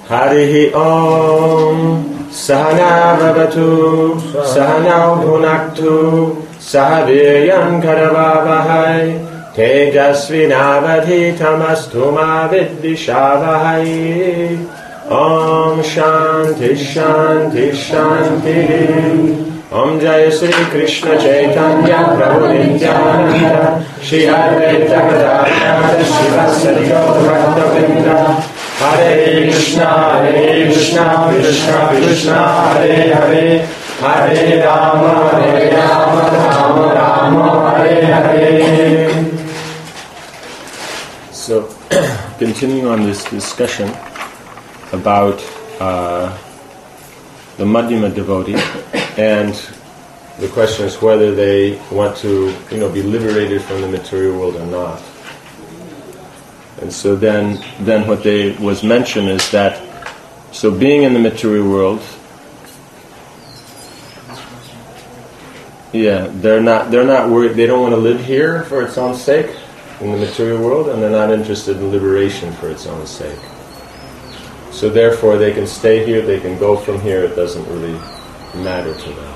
Harihi Om Sahana Vavatu Sahanau Bhunaktu Sahaviryam Karavavahai Tejasvinavadhitamastu ma vidvishavahai. Om Shanti Shanti Shanti. Om Jaya Sri Krishna Chaitanya Prabhu Nityananda Shri Advaita Gadadhara Shivasari Gaura Hare Krishna Krishna Krishna Hare Hare Hare Rama Rama Rama Hare Hare. So, continuing on this discussion about the Madhyama devotee, and the question is whether they want to, be liberated from the material world or not. And so then what was mentioned is that, so being in the material world, they're not worried. They don't want to live here for its own sake in the material world, and they're not interested in liberation for its own sake. So therefore, they can stay here. They can go from here. It doesn't really matter to them.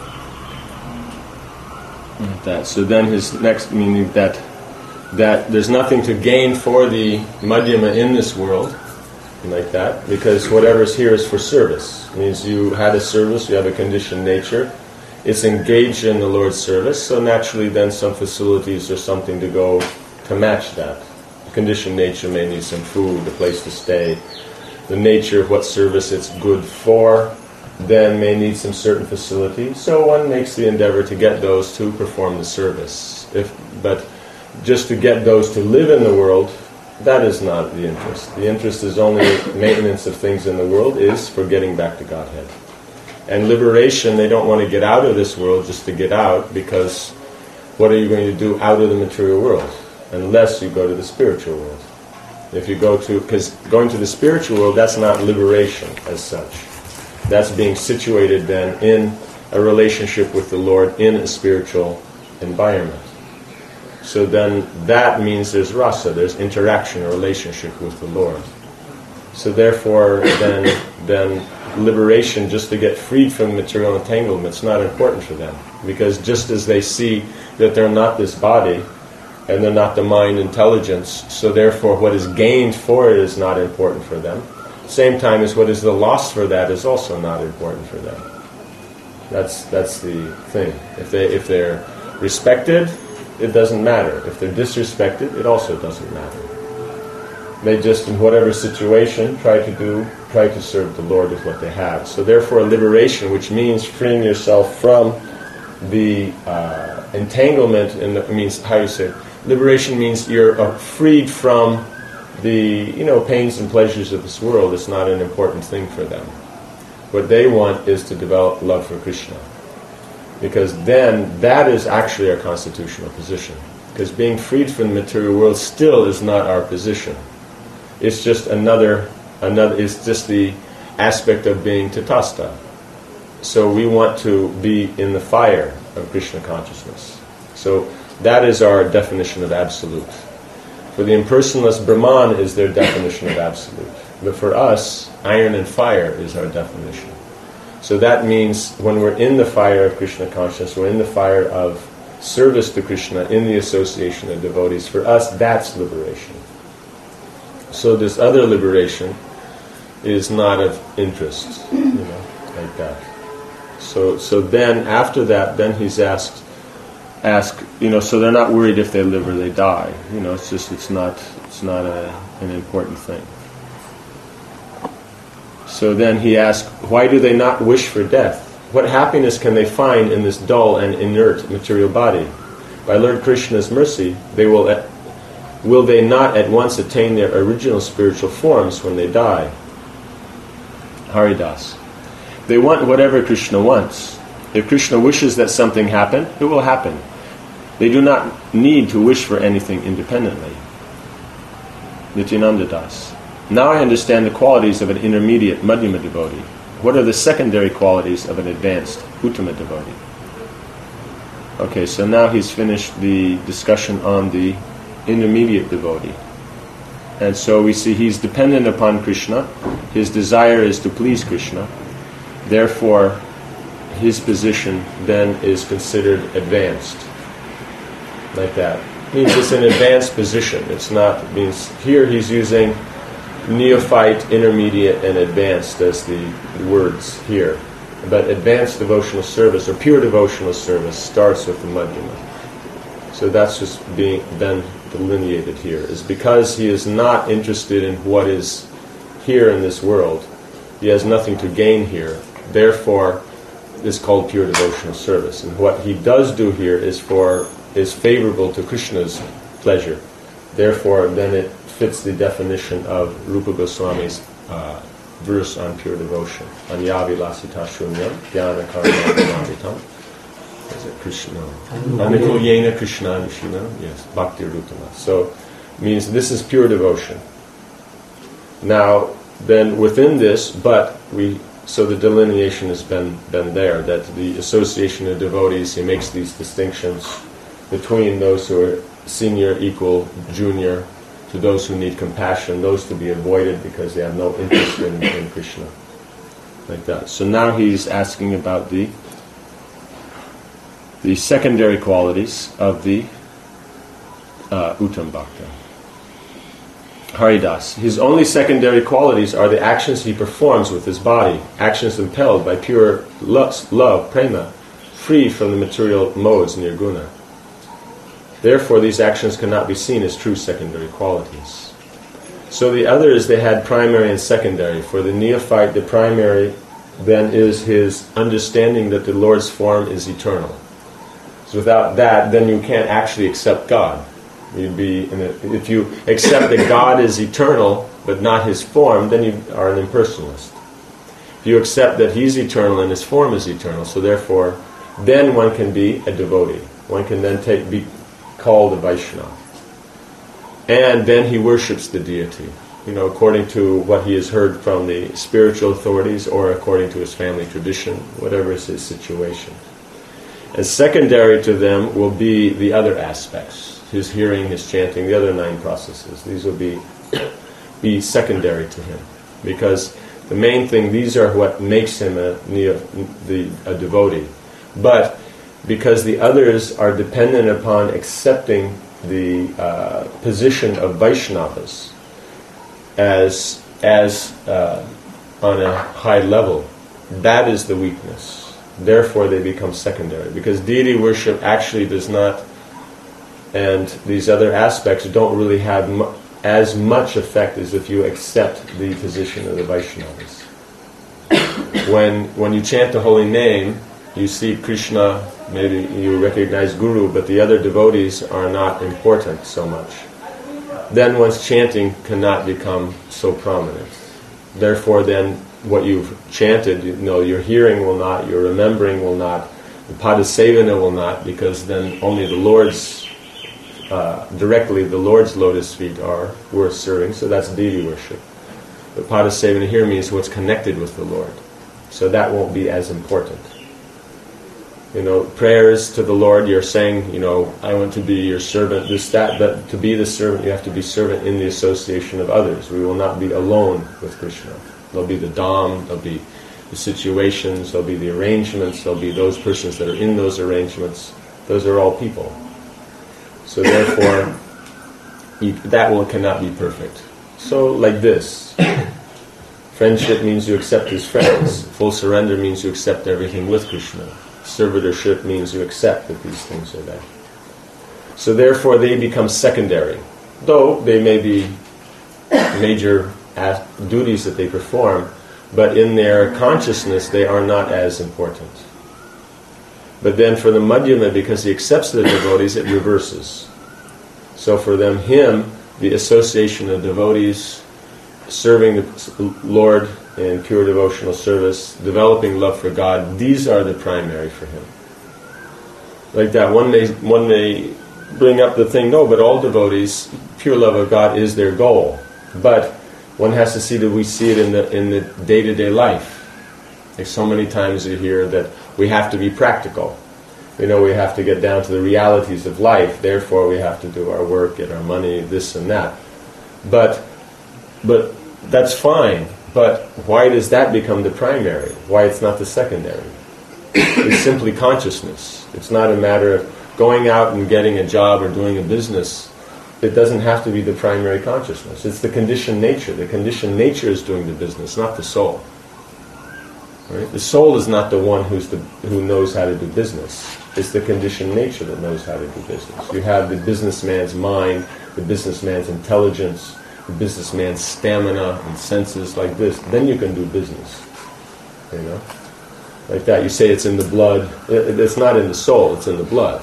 So then his next meaning that there's nothing to gain for the Madhyama in this world, like that, because whatever's here is for service. It means you had a service, you have a conditioned nature. It's engaged in the Lord's service, so naturally then some facilities or something to go to match that. The conditioned nature may need some food, a place to stay. The nature of what service it's good for then may need some certain facilities. So one makes the endeavor to get those to perform the service. But just to get those to live in the world, that is not the interest. The interest is only maintenance of things in the world is for getting back to Godhead. And liberation, they don't want to get out of this world just to get out, because what are you going to do out of the material world? Unless you go to the spiritual world. If you because going to the spiritual world, that's not liberation as such. That's being situated then in a relationship with the Lord in a spiritual environment. So then that means there's rasa, there's interaction, a relationship with the Lord. So therefore then liberation, just to get freed from material entanglement, is not important for them. Because just as they see that they're not this body, and they're not the mind intelligence, so therefore what is gained for it is not important for them. Same time as what is the loss for that is also not important for them. That's the thing. If they're respected, it doesn't matter. If they're disrespected, it also doesn't matter. They just, in whatever situation, try to serve the Lord with what they have. So therefore liberation, which means freeing yourself from the entanglement, means, how you say it? Liberation means you're freed from the pains and pleasures of this world. It's not an important thing for them. What they want is to develop love for Krishna, because then that is actually our constitutional position. Because being freed from the material world still is not our position. It's just another. It's just the aspect of being tatastha. So we want to be in the fire of Krishna consciousness. So that is our definition of absolute. For the impersonalist, Brahman is their definition of absolute. But for us, iron and fire is our definition. So that means when we're in the fire of Krishna consciousness, we're in the fire of service to Krishna, in the association of devotees. For us, that's liberation. So this other liberation is not of interest, like that. So then after that, then he's asked, so they're not worried if they live or they die. It's not an important thing. So then he asked, why do they not wish for death? What happiness can they find in this dull and inert material body? By Lord Krishna's mercy, will they not at once attain their original spiritual forms when they die? Haridas. They want whatever Krishna wants. If Krishna wishes that something happen, it will happen. They do not need to wish for anything independently. Nityananda Das. Now I understand the qualities of an intermediate Madhyama devotee. What are the secondary qualities of an advanced Uttama devotee? Okay, so now he's finished the discussion on the intermediate devotee. And so we see he's dependent upon Krishna. His desire is to please Krishna. Therefore, his position then is considered advanced. Like that. Means it's an advanced position. It's not, means here he's using neophyte, intermediate, and advanced as the words here. But advanced devotional service, or pure devotional service, starts with the Madhyama. So that's just being then delineated here, is because he is not interested in what is here in this world. He has nothing to gain here. Therefore, it's called pure devotional service. And what he does do here is favorable to Krishna's pleasure. Therefore, then it fits the definition of Rupa Goswami's verse on pure devotion. Anyavilasita shunyam dhyana karma. Is it Krishna? Aniko yena Krishna nishina. Yes, bhakti rutama. So, means this is pure devotion. Now, then within this, so the delineation has been there, that the association of devotees, he makes these distinctions between those who are senior, equal, junior, to those who need compassion, those to be avoided because they have no interest in Krishna. Like that. So now he's asking about the secondary qualities of the Uttam Bhakta. Haridas. His only secondary qualities are the actions he performs with his body, actions impelled by pure love, prema, free from the material modes, nirguna. Therefore, these actions cannot be seen as true secondary qualities. So the others, they had primary and secondary. For the neophyte, the primary then is his understanding that the Lord's form is eternal. So without that, then you can't actually accept God. If you accept that God is eternal, but not his form, then you are an impersonalist. If you accept that he's eternal and his form is eternal, so therefore, then one can be a devotee. One can then be called a Vaishnava. And then he worships the deity, according to what he has heard from the spiritual authorities or according to his family tradition, whatever is his situation. And secondary to them will be the other aspects. His hearing, his chanting, the other 9 processes. These will be secondary to him. Because the main thing, these are what makes him a devotee. But because the others are dependent upon accepting the position of Vaishnavas as on a high level, that is the weakness. Therefore they become secondary. Because deity worship actually does not, and these other aspects don't really have as much effect as if you accept the position of the Vaishnavas. When you chant the holy name, you see Krishna, maybe you recognize Guru, but the other devotees are not important so much. Then one's chanting cannot become so prominent. Therefore then what you've chanted, your hearing will not, your remembering will not, the padasevana will not, because then only the Lord's directly the Lord's lotus feet are worth serving, so that's deity worship. But padasevana here means what's connected with the Lord. So that won't be as important. Prayers to the Lord, you're saying, I want to be your servant, this, that, but to be the servant, you have to be servant in the association of others. We will not be alone with Krishna. There'll be the dham, there'll be the situations, there'll be the arrangements, there'll be those persons that are in those arrangements. Those are all people. So therefore, that cannot be perfect. So like this, friendship means you accept his friends. Full surrender means you accept everything with Krishna. Servitorship means you accept that these things are there. So therefore they become secondary. Though they may be major duties that they perform, but in their consciousness they are not as important. But then for the Madhyama, because he accepts the devotees, it reverses. So for them, the association of devotees, serving the Lord in pure devotional service, developing love for God, these are the primary for him. Like that, one may bring up the thing, no, but all devotees, pure love of God is their goal. But one has to see that we see it in the day-to-day life. Like so many times you hear that we have to be practical. We have to get down to the realities of life, therefore we have to do our work, get our money, this and that. But that's fine. But why does that become the primary? Why it's not the secondary? It's simply consciousness. It's not a matter of going out and getting a job or doing a business. It doesn't have to be the primary consciousness. It's the conditioned nature. The conditioned nature is doing the business, not the soul. Right? The soul is not the one who knows how to do business. It's the conditioned nature that knows how to do business. You have the businessman's mind, the businessman's intelligence, the businessman's stamina and senses like this. Then you can do business. You know? Like that. You say it's in the blood. It's not in the soul, it's in the blood.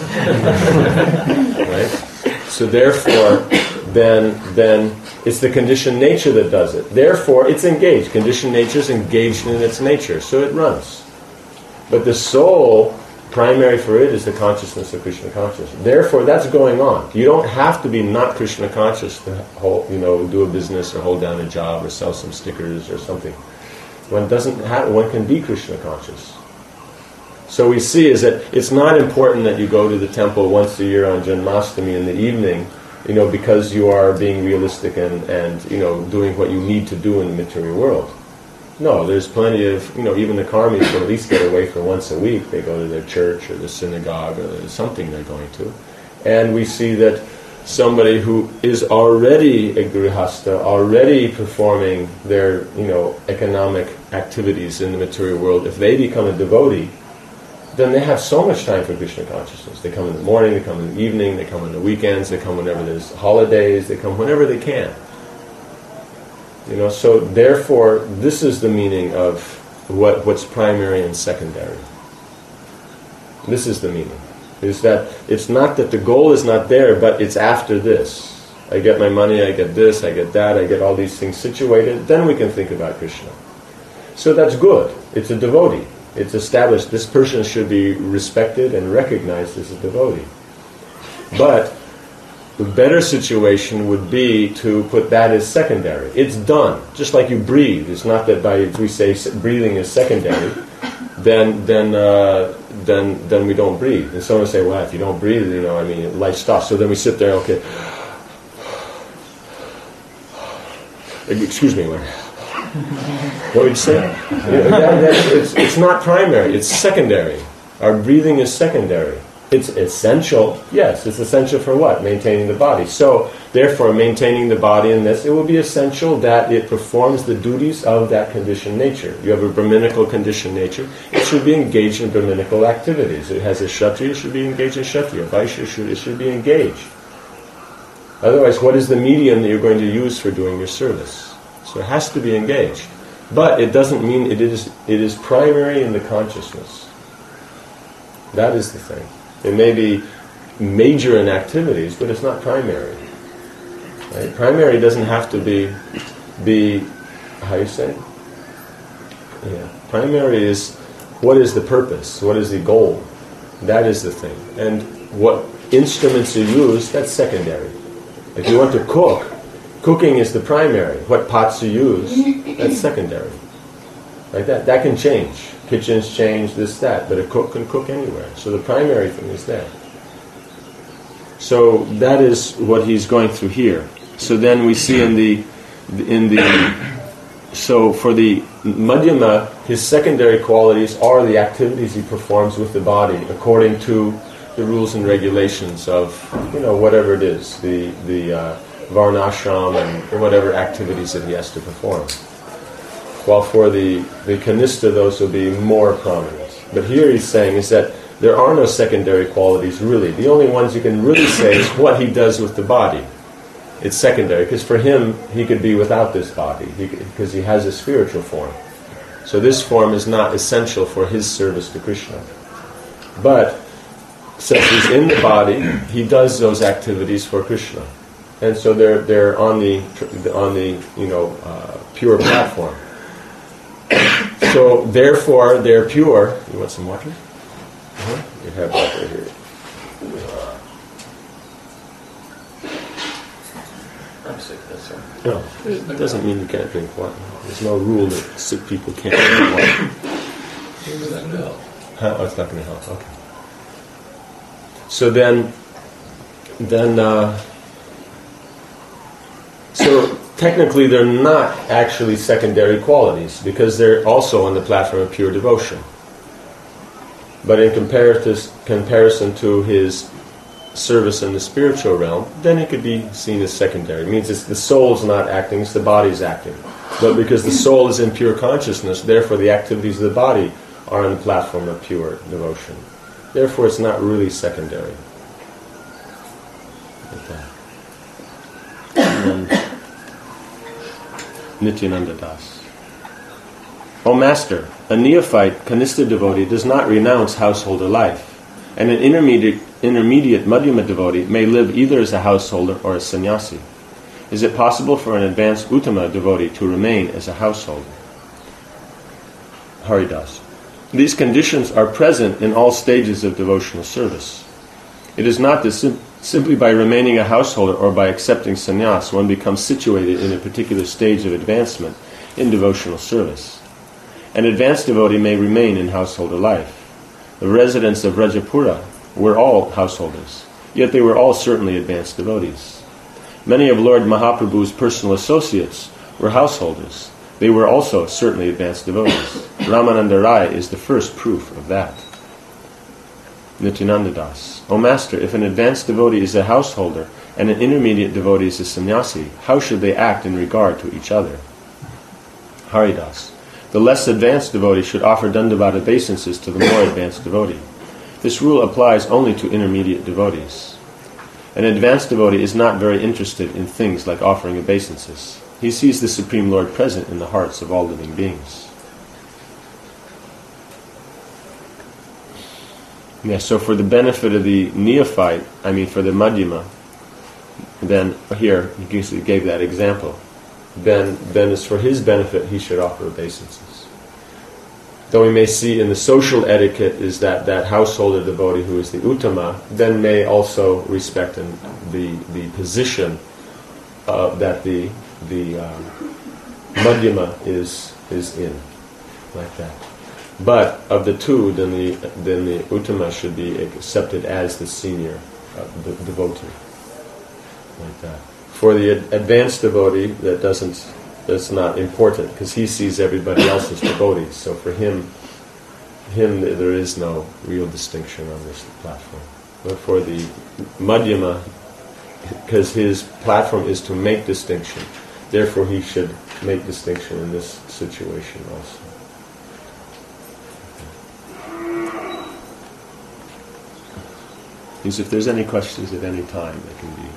Right? So therefore, then it's the conditioned nature that does it. Therefore, it's engaged. Conditioned nature is engaged in its nature, so it runs. But the soul, primary for it, is the consciousness of Krishna consciousness. Therefore, that's going on. You don't have to be not Krishna conscious to do a business or hold down a job or sell some stickers or something. One can be Krishna conscious. So we see is that it's not important that you go to the temple once a year on Janmashtami in the evening, because you are being realistic and doing what you need to do in the material world. No, there's plenty of, even the karmis can at least get away for once a week. They go to their church or the synagogue or something they're going to. And we see that somebody who is already a grihastha, already performing their, economic activities in the material world, if they become a devotee, then they have so much time for Krishna consciousness. They come in the morning, they come in the evening, they come on the weekends, they come whenever there's holidays, they come whenever they can. So therefore, this is the meaning of what's primary and secondary. This is the meaning. Is that it's not that the goal is not there, but it's after this. I get my money, I get this, I get that, I get all these things situated, then we can think about Krishna. So that's good. It's a devotee. It's established. This person should be respected and recognized as a devotee. But the better situation would be to put that as secondary. It's done. Just like you breathe. It's not that if we say breathing is secondary, then we don't breathe. And someone will say, well, if you don't breathe, life stops. So then we sit there, okay. Excuse me, Larry. What would you say? It's not primary, it's secondary. Our breathing is secondary. It's essential, yes, it's essential for what? Maintaining the body. So, therefore, maintaining the body in this, it will be essential that it performs the duties of that conditioned nature. You have a Brahminical conditioned nature, it should be engaged in Brahminical activities. It has a Kshatriya, it should be engaged in Kshatriya. Vaishya, it should be engaged. Otherwise, what is the medium that you're going to use for doing your service? So it has to be engaged. But it doesn't mean it is primary in the consciousness. That is the thing. It may be major in activities, but it's not primary. Right? Primary doesn't have to be how you say? Yeah. Primary is what is the purpose? What is the goal? That is the thing. And what instruments you use, that's secondary. If you want to cook, cooking is the primary. What pots you use, that's secondary. Like that. That can change. Kitchens change, this, that. But a cook can cook anywhere. So the primary thing is that. So that is what he's going through here. So then we see so for the Madhyama, his secondary qualities are the activities he performs with the body according to the rules and regulations of, whatever it is, the varnashram and whatever activities that he has to perform. While for the Kanistha, those will be more prominent. But here he's saying is that there are no secondary qualities really. The only ones you can really say is what he does with the body. It's secondary, because for him, he could be without this body, because he has a spiritual form. So this form is not essential for his service to Krishna. But since he's in the body, he does those activities for Krishna. And so they're on the pure platform. So therefore they're pure. You want some water? You have water here. I'm sick, that's all. No, it doesn't mean you can't drink water. There's no rule that sick people can't drink water. Who's that help? Oh, it's not going to help. Okay. So then So technically they're not actually secondary qualities because they're also on the platform of pure devotion. But in comparison to his service in the spiritual realm, then it could be seen as secondary. It means it's the soul's not acting, it's the body's acting. But because the soul is in pure consciousness, therefore the activities of the body are on the platform of pure devotion. Therefore it's not really secondary. And Nityananda Das. O Master, a neophyte Kanistha devotee does not renounce householder life, and an intermediate Madhyama devotee may live either as a householder or a sannyasi. Is it possible for an advanced Uttama devotee to remain as a householder? Haridas. These conditions are present in all stages of devotional service. It is not that simply by remaining a householder or by accepting sannyas one becomes situated in a particular stage of advancement in devotional service. An advanced devotee may remain in householder life. The residents of Rajapura were all householders, yet they were all certainly advanced devotees. Many of Lord Mahaprabhu's personal associates were householders. They were also certainly advanced devotees. Ramananda Rai is the first proof of that. Nityananda Das. O Master, if an advanced devotee is a householder and an intermediate devotee is a sannyasi, how should they act in regard to each other? Haridas. The less advanced devotee should offer dandavata obeisances to the more advanced devotee. This rule applies only to intermediate devotees. An advanced devotee is not very interested in things like offering obeisances. He sees the Supreme Lord present in the hearts of all living beings. Yes, so for the benefit of the neophyte, for the Madhyama, then here he gave that example. Then it's for his benefit he should offer obeisances. Though we may see in the social etiquette is that householder devotee who is the Uttama then may also respect the position that the Madhyama is in, like that. But of the two, then the Uttama should be accepted as the senior devotee, like that. For the advanced devotee, that's not important because he sees everybody else as devotees. So for him there is no real distinction on this platform. But for the Madhyama, because his platform is to make distinction, therefore he should make distinction in this situation also. If there's any questions at any time, they can be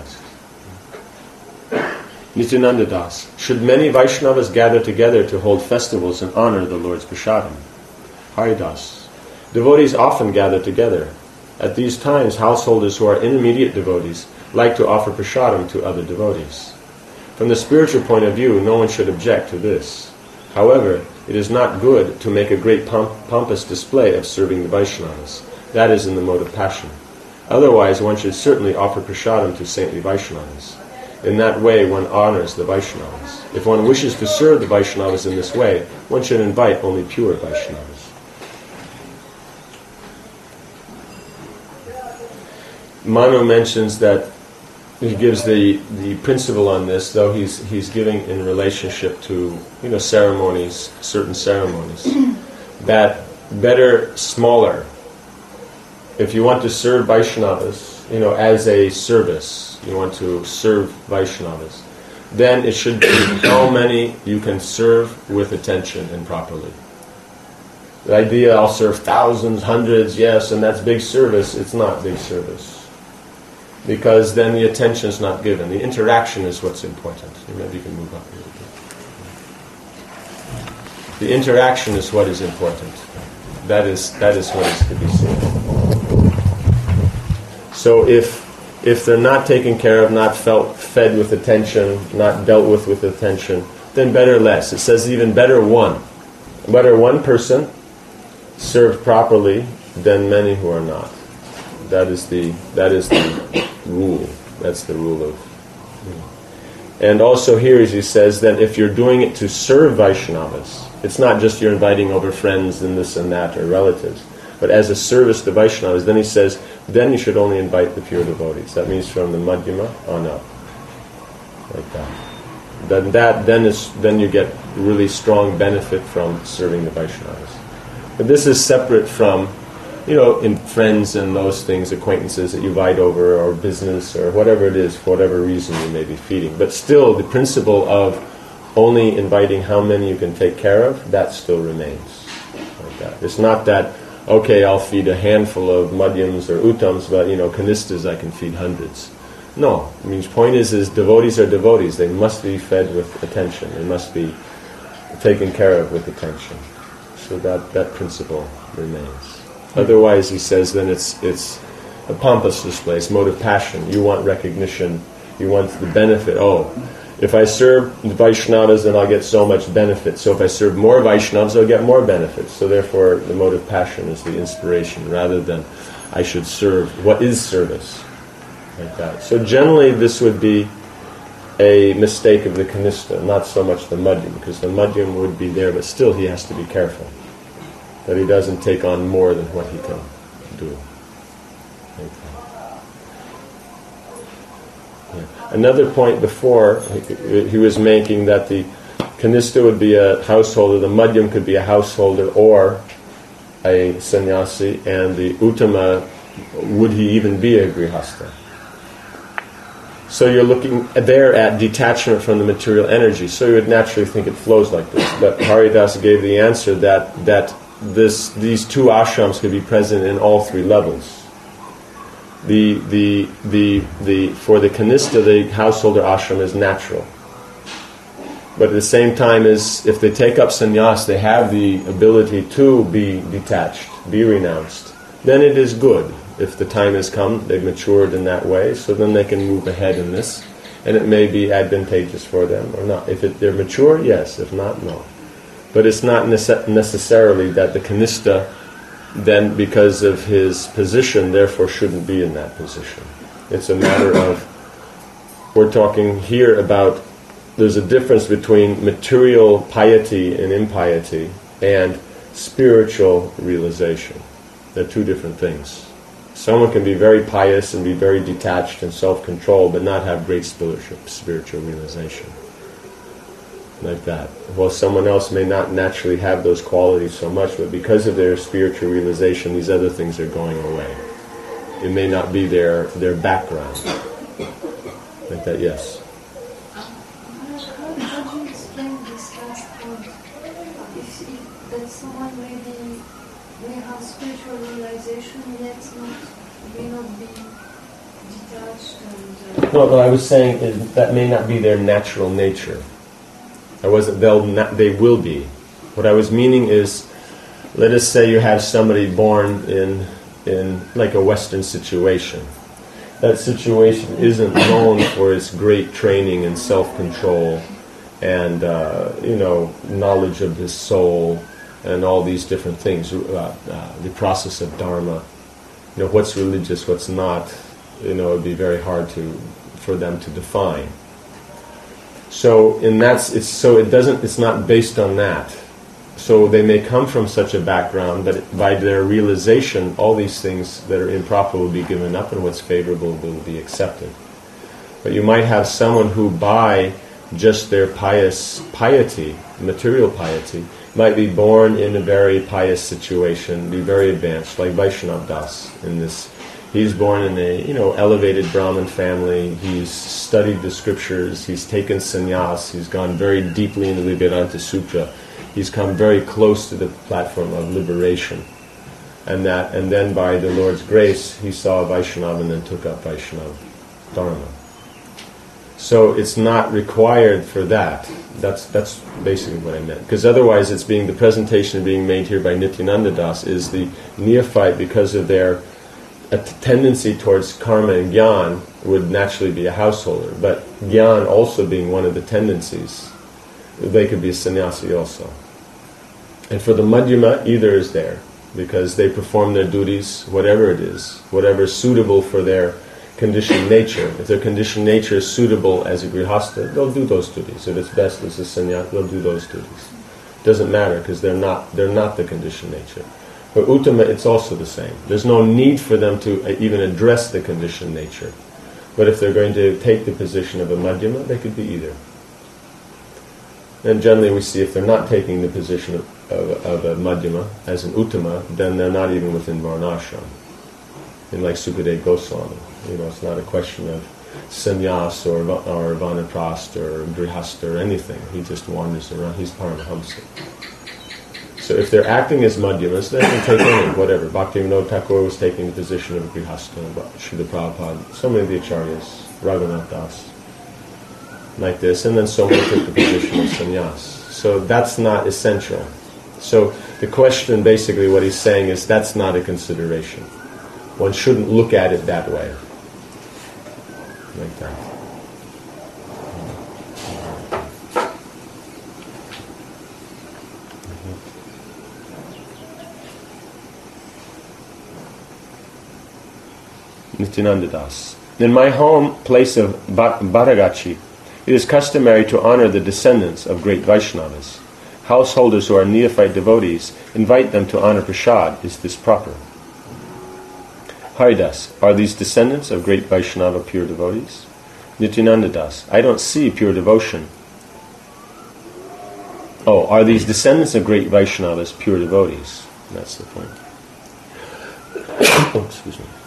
asked. Nityananda Das. Should many Vaishnavas gather together to hold festivals and honor the Lord's prasadam? Haridas. Devotees often gather together. At these times, householders who are intermediate devotees like to offer prasadam to other devotees. From the spiritual point of view, no one should object to this. However, it is not good to make a great pompous display of serving the Vaishnavas. That is in the mode of passion. Otherwise, one should certainly offer prasadam to saintly Vaishnavas. In that way, one honors the Vaishnavas. If one wishes to serve the Vaishnavas in this way, one should invite only pure Vaishnavas. Manu mentions that he gives the principle on this, though he's giving in relationship to ceremonies, certain ceremonies, that better smaller. If you want to serve Vaishnavas, as a service, you want to serve Vaishnavas, then it should be how many you can serve with attention and properly. The idea, I'll serve thousands, hundreds, yes, and that's big service, it's not big service. Because then the attention is not given. The interaction is what's important. Maybe you can move up a little bit. The interaction is what is important. That is what is to be seen. So if they're not taken care of, not fed with attention, not dealt with attention, then better less. It says even better one. Better one person served properly than many who are not. That is the rule. That's the rule of. And also here, as he says, that if you're doing it to serve Vaishnavas, it's not just you're inviting over friends and this and that or relatives, but as a service to Vaishnavas, then he says, then you should only invite the pure devotees. That means from the Madhyama on up. like that. Then you get really strong benefit from serving the Vaishnavas. But this is separate from, in friends and those things, acquaintances that you invite over, or business, or whatever it is, for whatever reason you may be feeding. But still, the principle of only inviting how many you can take care of, that still remains. Like that. It's not that, okay, I'll feed a handful of madhyams or uttams, but, kanistas I can feed hundreds. No. I mean, the point is devotees are devotees. They must be fed with attention. They must be taken care of with attention. So that principle remains. Otherwise, he says, then it's a pompous display. It's mode of passion. You want recognition. You want the benefit. Oh, if I serve the Vaishnavas, then I'll get so much benefit. So if I serve more Vaishnavas, I'll get more benefits. So therefore, the mode of passion is the inspiration, rather than I should serve. What is service? Like that. So generally, this would be a mistake of the kanista, not so much the madhyam, because the madhyam would be there, but still he has to be careful that he doesn't take on more than what he can do. Like that. Yeah. Another point before, he was making that the kanista would be a householder, the madhyam could be a householder or a sannyasi, and the uttama, would he even be a grihastha? So you're looking there at detachment from the material energy. So you would naturally think it flows like this. But Haridas gave the answer that these two ashrams could be present in all three levels. For the kanista, the householder ashram is natural. But at the same time, if they take up sannyas, they have the ability to be detached, be renounced. Then it is good. If the time has come, they've matured in that way, so then they can move ahead in this, and it may be advantageous for them or not. If they're mature, yes. If not, no. But it's not necessarily that the kanista, then because of his position, therefore shouldn't be in that position. It's a matter of, we're talking here about, there's a difference between material piety and impiety and spiritual realization. They're two different things. Someone can be very pious and be very detached and self-controlled, but not have great spiritual realization. Like that. Well, someone else may not naturally have those qualities so much, but because of their spiritual realization, these other things are going away. It may not be their background. Like that, yes. How do you explain this last point? If that someone may have spiritual realization, yet may not be detached and... No, what I was saying is that may not be their natural nature. They will be. What I was meaning is, let us say you have somebody born in like a Western situation. That situation isn't known for its great training and self-control and knowledge of his soul and all these different things. The process of dharma. What's religious, what's not. It would be very hard for them to define. So it's not based on that. So they may come from such a background, but by their realization, all these things that are improper will be given up, and what's favorable will be accepted. But you might have someone who, by just their piety, material piety, might be born in a very pious situation, be very advanced, like Vaishnav Das in this. He's born in a elevated Brahmin family. He's studied the scriptures. He's taken sannyas. He's gone very deeply into the Vedanta Sutra. He's come very close to the platform of liberation, and then by the Lord's grace, he saw Vaishnava and then took up Vaishnava Dharma. So it's not required for that. That's basically what I meant. Because otherwise, the presentation being made here by Nityananda Das is the neophyte, because of their a tendency towards karma and gyan, would naturally be a householder. But gyan also being one of the tendencies, they could be a sannyasi also. And for the madhyama, either is there, because they perform their duties, whatever it is, whatever is suitable for their conditioned nature. If their conditioned nature is suitable as a grihastha, they'll do those duties. If it's best as a sannyasi, they'll do those duties. Doesn't matter, because they're not the conditioned nature. But uttama, it's also the same. There's no need for them to even address the conditioned nature. But if they're going to take the position of a madhyama, they could be either. And generally we see if they're not taking the position of a madhyama as an uttama, then they're not even within varnashram. And like Sukadeva Goswami, it's not a question of sannyas or vanaprastha or grihastha or anything. He just wanders around. He's Paramahamsa. So if they're acting as madhyamas, they can take any, whatever. Bhaktivinoda Thakur was taking the position of a grihastha, Srila Prabhupada, so many of the acharyas, Raghunath Das, like this, and then so many took the position of sannyas. So that's not essential. So the question, basically what he's saying is that's not a consideration. One shouldn't look at it that way. Like that. Nityananda Das. In my home place of Baragachi, it is customary to honor the descendants of great Vaishnavas. Householders who are neophyte devotees invite them to honor prasad. Is this proper? Haridas, are these descendants of great Vaishnava pure devotees? Nityananda Das, I don't see pure devotion. Oh, are these descendants of great Vaishnavas pure devotees? That's the point. Oh, excuse me.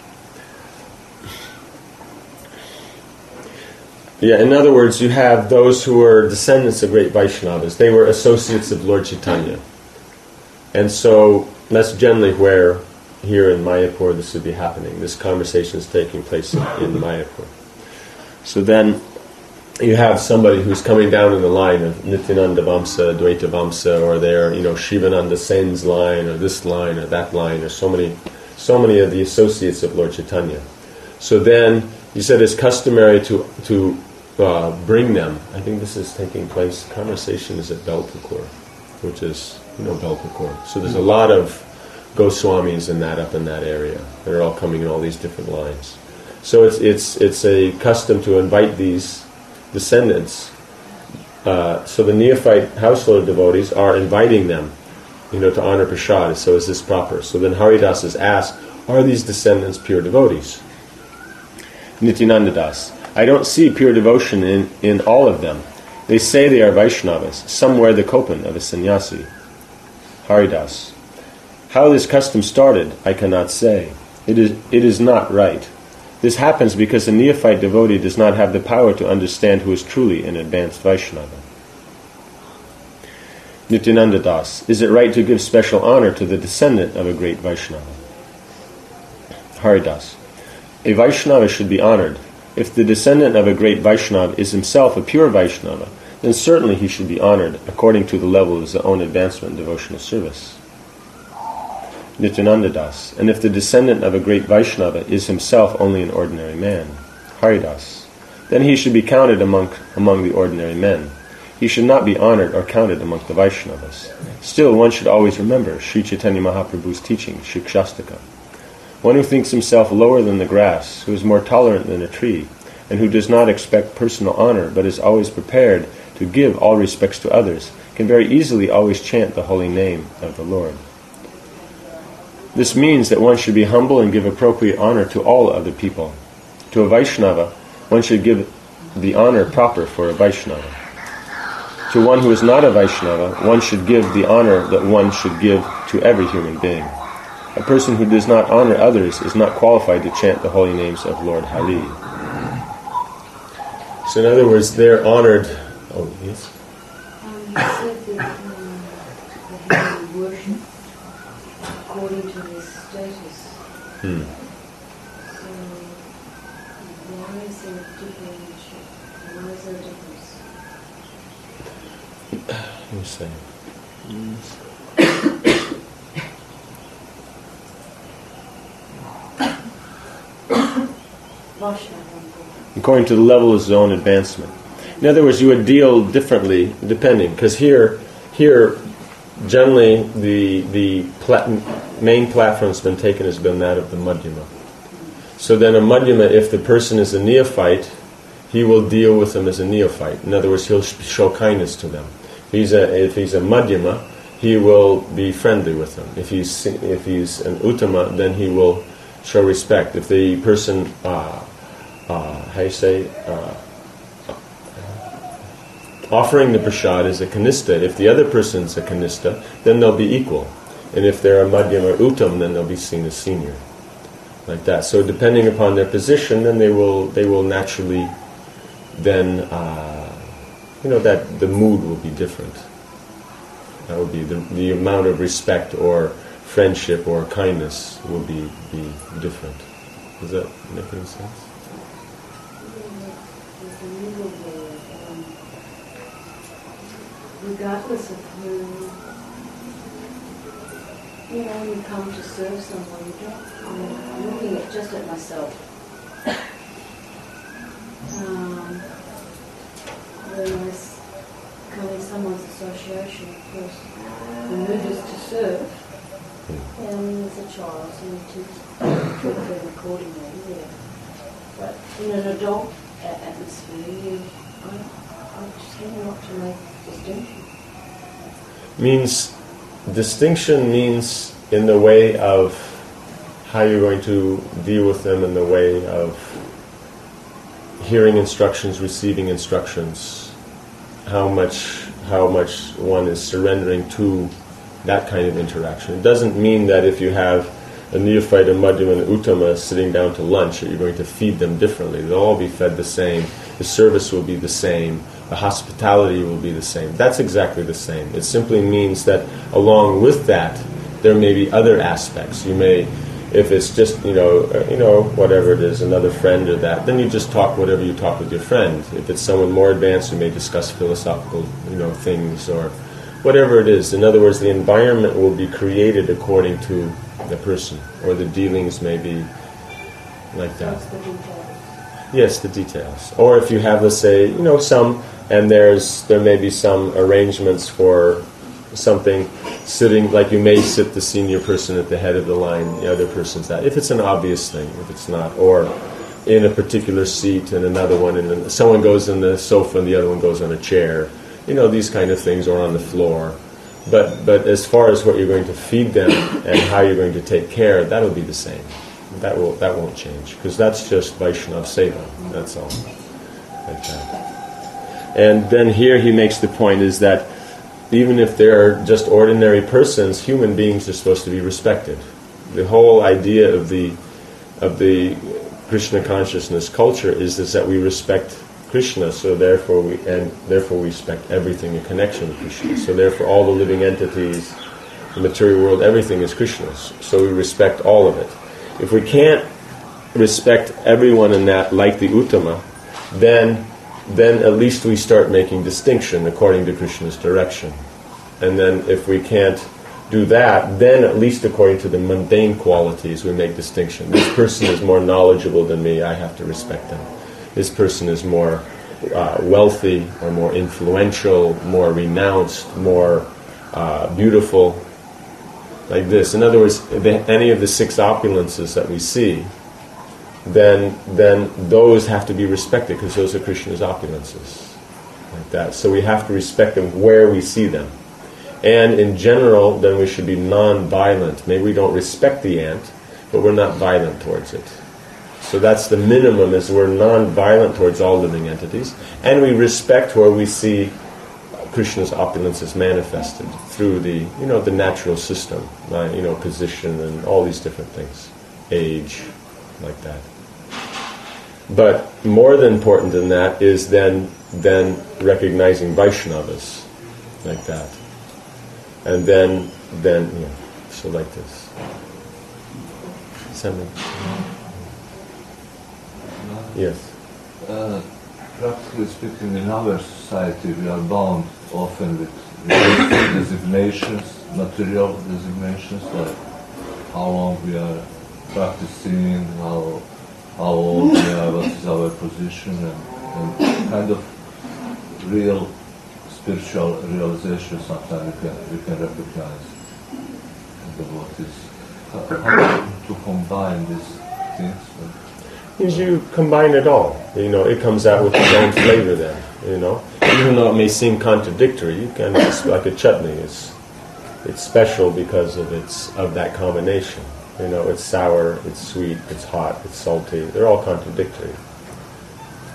Yeah, in other words, you have those who were descendants of great Vaishnavas. They were associates of Lord Chaitanya. And so that's generally where, here in Mayapur, this would be happening. This conversation is taking place in Mayapur. So then you have somebody who's coming down in the line of Nityananda Vamsa, Dvaita Vamsa, or their, Shivananda Sen's line, or this line, or that line, or so many of the associates of Lord Chaitanya. So then, he said it's customary to bring them. I think this is taking place, the conversation is at Belpapur, which is, Belpapur. So there's a lot of Goswamis up in that area. They're all coming in all these different lines. So it's a custom to invite these descendants. So the neophyte household devotees are inviting them, to honor prasad. So is this proper? So then Haridas is asked, are these descendants pure devotees? Nityananda Das, I don't see pure devotion in all of them. They say they are Vaishnavas. Some wear the kopan of a sannyasi. Haridas, how this custom started, I cannot say. It is not right. This happens because a neophyte devotee does not have the power to understand who is truly an advanced Vaishnava. Nityananda Das, is it right to give special honor to the descendant of a great Vaishnava? Haridas, a Vaishnava should be honored. If the descendant of a great Vaishnava is himself a pure Vaishnava, then certainly he should be honored according to the level of his own advancement in devotional service. Nityananda Das, and if the descendant of a great Vaishnava is himself only an ordinary man, Haridas, then he should be counted among the ordinary men. He should not be honored or counted among the Vaishnavas. Still, one should always remember Sri Chaitanya Mahaprabhu's teaching, Shikshastaka. One who thinks himself lower than the grass, who is more tolerant than a tree, and who does not expect personal honor but is always prepared to give all respects to others, can very easily always chant the holy name of the Lord. This means that one should be humble and give appropriate honor to all other people. To a Vaishnava, one should give the honor proper for a Vaishnava. To one who is not a Vaishnava, one should give the honor that one should give to every human being. A person who does not honor others is not qualified to chant the holy names of Lord Hari. So in other words, they're honored. Oh, yes? You said that they have to worship according to their status. So why is there a difference? Why is there a difference? Let me say. According to the level of his own advancement. In other words, you would deal differently depending, because here, generally the main platform that's been taken has been that of the Madhyama. So then a Madhyama, if the person is a neophyte, he will deal with them as a neophyte. In other words, he'll show kindness to them. If he's a Madhyama, he will be friendly with them. If he's an Uttama, then he will show respect. If the person how you say, offering the prasad is a kanista. If the other person's a kanista, then they'll be equal. And if they're a madhyam or uttam, then they'll be seen as senior. Like that. So depending upon their position, then they will naturally, then, that the mood will be different. That will be the amount of respect or friendship or kindness will be different. Does that make any sense? Regardless of who, when you come to serve someone, you don't, I'm looking just at myself. When I come in someone's association, of course, the mood is to serve, and as a child, so you need to treat them accordingly, yeah. But in an adult atmosphere, I just tend not to make distinction means in the way of how you're going to deal with them, in the way of hearing instructions, receiving instructions, how much one is surrendering to that kind of interaction. It doesn't mean that if you have a neophyte, a madhyama, and an uttama sitting down to lunch, that you're going to feed them differently. They'll all be fed the same. The service will be the same. The hospitality will be the same. That's exactly the same. It simply means that along with that, there may be other aspects. You may, if it's just, whatever it is, another friend or that, then you just talk whatever you talk with your friend. If it's someone more advanced, you may discuss philosophical, things or whatever it is. In other words, the environment will be created according to the person, or the dealings may be like that. Yes, the details. Or if you have, let's say, some, and there may be some arrangements for something sitting, like you may sit the senior person at the head of the line, the other person's that. If it's an obvious thing, if it's not, or in a particular seat and another one, and someone goes on the sofa and the other one goes on a chair, these kind of things, or on the floor. But as far as what you're going to feed them and how you're going to take care, that'll be the same. That won't change, because that's just Vaishnava Seva. That's all, like that. And then here he makes the point is that even if they're just ordinary persons, human beings are supposed to be respected. The whole idea of the Krishna consciousness culture is that we respect Krishna, so therefore we respect everything in connection with Krishna. So therefore all the living entities, the material world, everything is Krishna's. So we respect all of it. If we can't respect everyone in that, like the Uttama, then at least we start making distinction according to Krishna's direction. And then if we can't do that, then at least according to the mundane qualities we make distinction. This person is more knowledgeable than me, I have to respect them. This person is more wealthy or more influential, more renounced, more beautiful, like this. In other words, any of the six opulences that we see, then those have to be respected because those are Krishna's opulences, like that. So we have to respect them where we see them. And in general, then we should be non-violent. Maybe we don't respect the ant, but we're not violent towards it. So that's the minimum, is we're non-violent towards all living entities, and we respect where we see Krishna's opulences manifested through the natural system, position and all these different things, age, like that. But more than important than that is then recognizing Vaishnavas, like that. And then so like this. Something. Yes. Practically speaking, in our society we are bound often with designations, material designations, like how long we are practicing, how old we are, what is our position, and kind of real spiritual realization sometimes we can recognize in the devotees. How to combine these things? Means you combine it all. It comes out with its own flavor then. Even though it may seem contradictory, you can, it's like a chutney. It's special because of that combination. It's sour, it's sweet, it's hot, it's salty. They're all contradictory.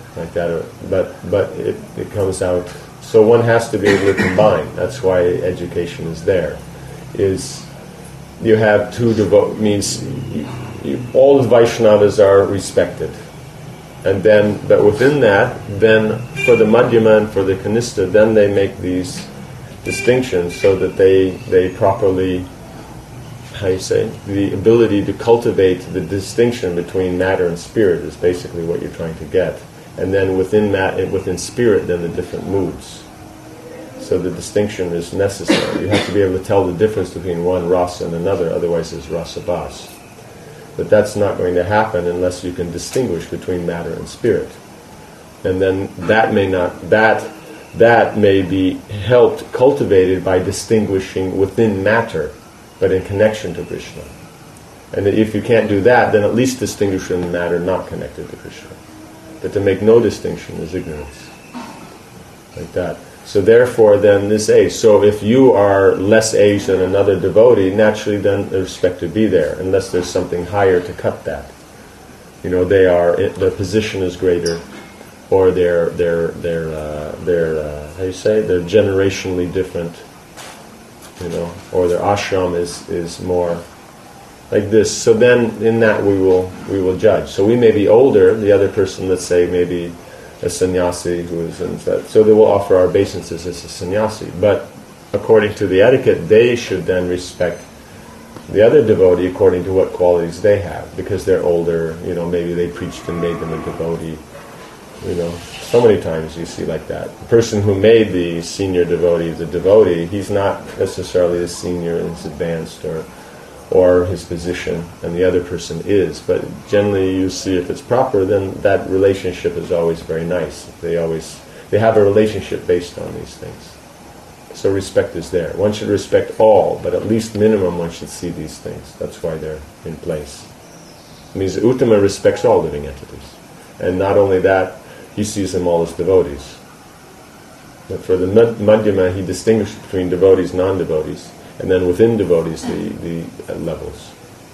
like that. But it comes out. So one has to be able to combine. That's why education is there. Is you have two means all the Vaishnavas are respected, and then but within that, then for the Madhyama and for the Kanistha, then they make these distinctions so that they properly, how you say, the ability to cultivate the distinction between matter and spirit is basically what you're trying to get. And then within spirit, then the different moods. So the distinction is necessary. You have to be able to tell the difference between one rasa and another, otherwise it's rasabhas. But that's not going to happen unless you can distinguish between matter and spirit. And then that may be helped, cultivated by distinguishing within matter, but in connection to Krishna. And if you can't do that, then at least distinguish in matter not connected to Krishna. But to make no distinction is ignorance. Like that. So therefore then this age, so if you are less aged than another devotee, naturally then the respect to be there, unless there's something higher to cut that. You know, their position is greater, or they're how you say, they're generationally different, you know, or their ashram is more like this. So then in that we will judge. So we may be older, the other person, let's say, maybe a sannyasi who is in that. So they will offer our obeisances as a sannyasi. But according to the etiquette, they should then respect the other devotee according to what qualities they have, because they're older, you know, maybe they preached and made them a devotee. You know, so many times you see like that. The person who made the senior devotee the devotee, he's not necessarily as senior and as advanced or his position, and the other person is. But generally you see if it's proper, then that relationship is always very nice. They have a relationship based on these things. So respect is there. One should respect all, but at least minimum one should see these things. That's why they're in place. It means that Uttama respects all living entities. And not only that, he sees them all as devotees. But for the Madhyama, he distinguishes between devotees and non-devotees, and then within devotees, the levels.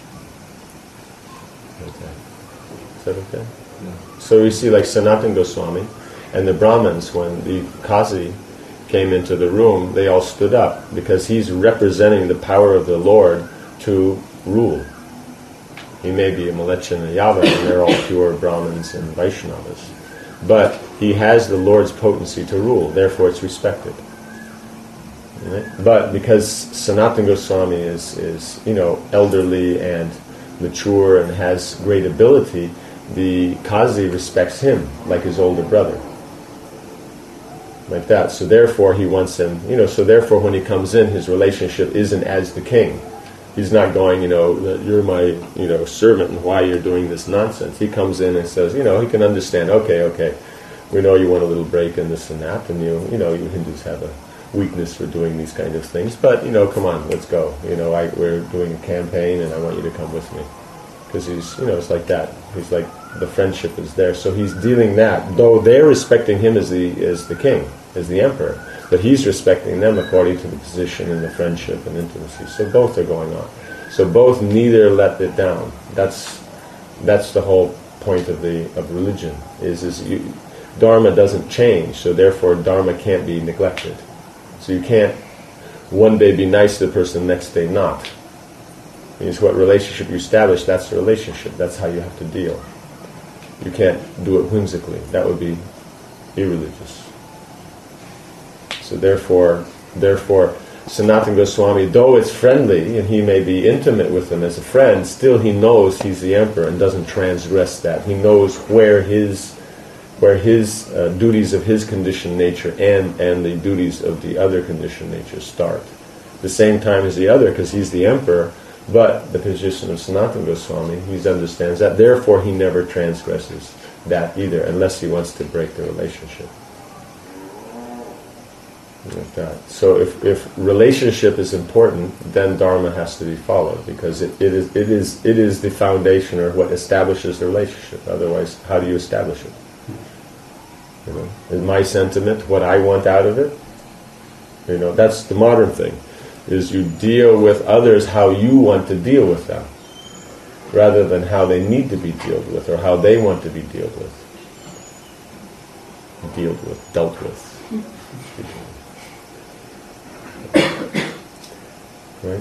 Okay. Is that okay? Yeah. So you see, like Sanatana Goswami and the Brahmins, when the Kazi came into the room, they all stood up, because he's representing the power of the Lord to rule. He may be a Mlechan and a Yava, and they're all pure Brahmins and Vaishnavas. But he has the Lord's potency to rule, therefore it's respected. Right? But because Sanatana Goswami is elderly and mature and has great ability, the Kazi respects him like his older brother. Like that. So therefore he wants him, so therefore when he comes in, his relationship isn't as the king. He's not going, you're my, servant, and why you're doing this nonsense. He comes in and says, he can understand, okay, we know you want a little break in this and that, and you Hindus have a weakness for doing these kind of things, but, come on, let's go. We're doing a campaign, and I want you to come with me. Because he's, it's like that. He's like, the friendship is there. So he's dealing that, though they're respecting him as the king, as the emperor. But he's respecting them according to the position and the friendship and intimacy. So both are going on. So both neither let it down. That's the whole point of religion. Dharma doesn't change, so therefore Dharma can't be neglected. So you can't one day be nice to the person, the next day not. Means what relationship you establish, that's the relationship. That's how you have to deal. You can't do it whimsically. That would be irreligious. So therefore, Sanatana Goswami, though it's friendly and he may be intimate with them as a friend, still he knows he's the emperor and doesn't transgress that. He knows where his duties of his conditioned nature and the duties of the other conditioned nature start. The same time as the other, because he's the emperor, but the position of Sanatana Goswami, he understands that. Therefore, he never transgresses that either, unless he wants to break the relationship. Like that. So if relationship is important, then Dharma has to be followed, because it is the foundation or what establishes the relationship. Otherwise, how do you establish it? Is my sentiment what I want out of it? That's the modern thing. Is you deal with others how you want to deal with them, rather than how they need to be dealt with or how they want to be dealt with. dealt with. Right?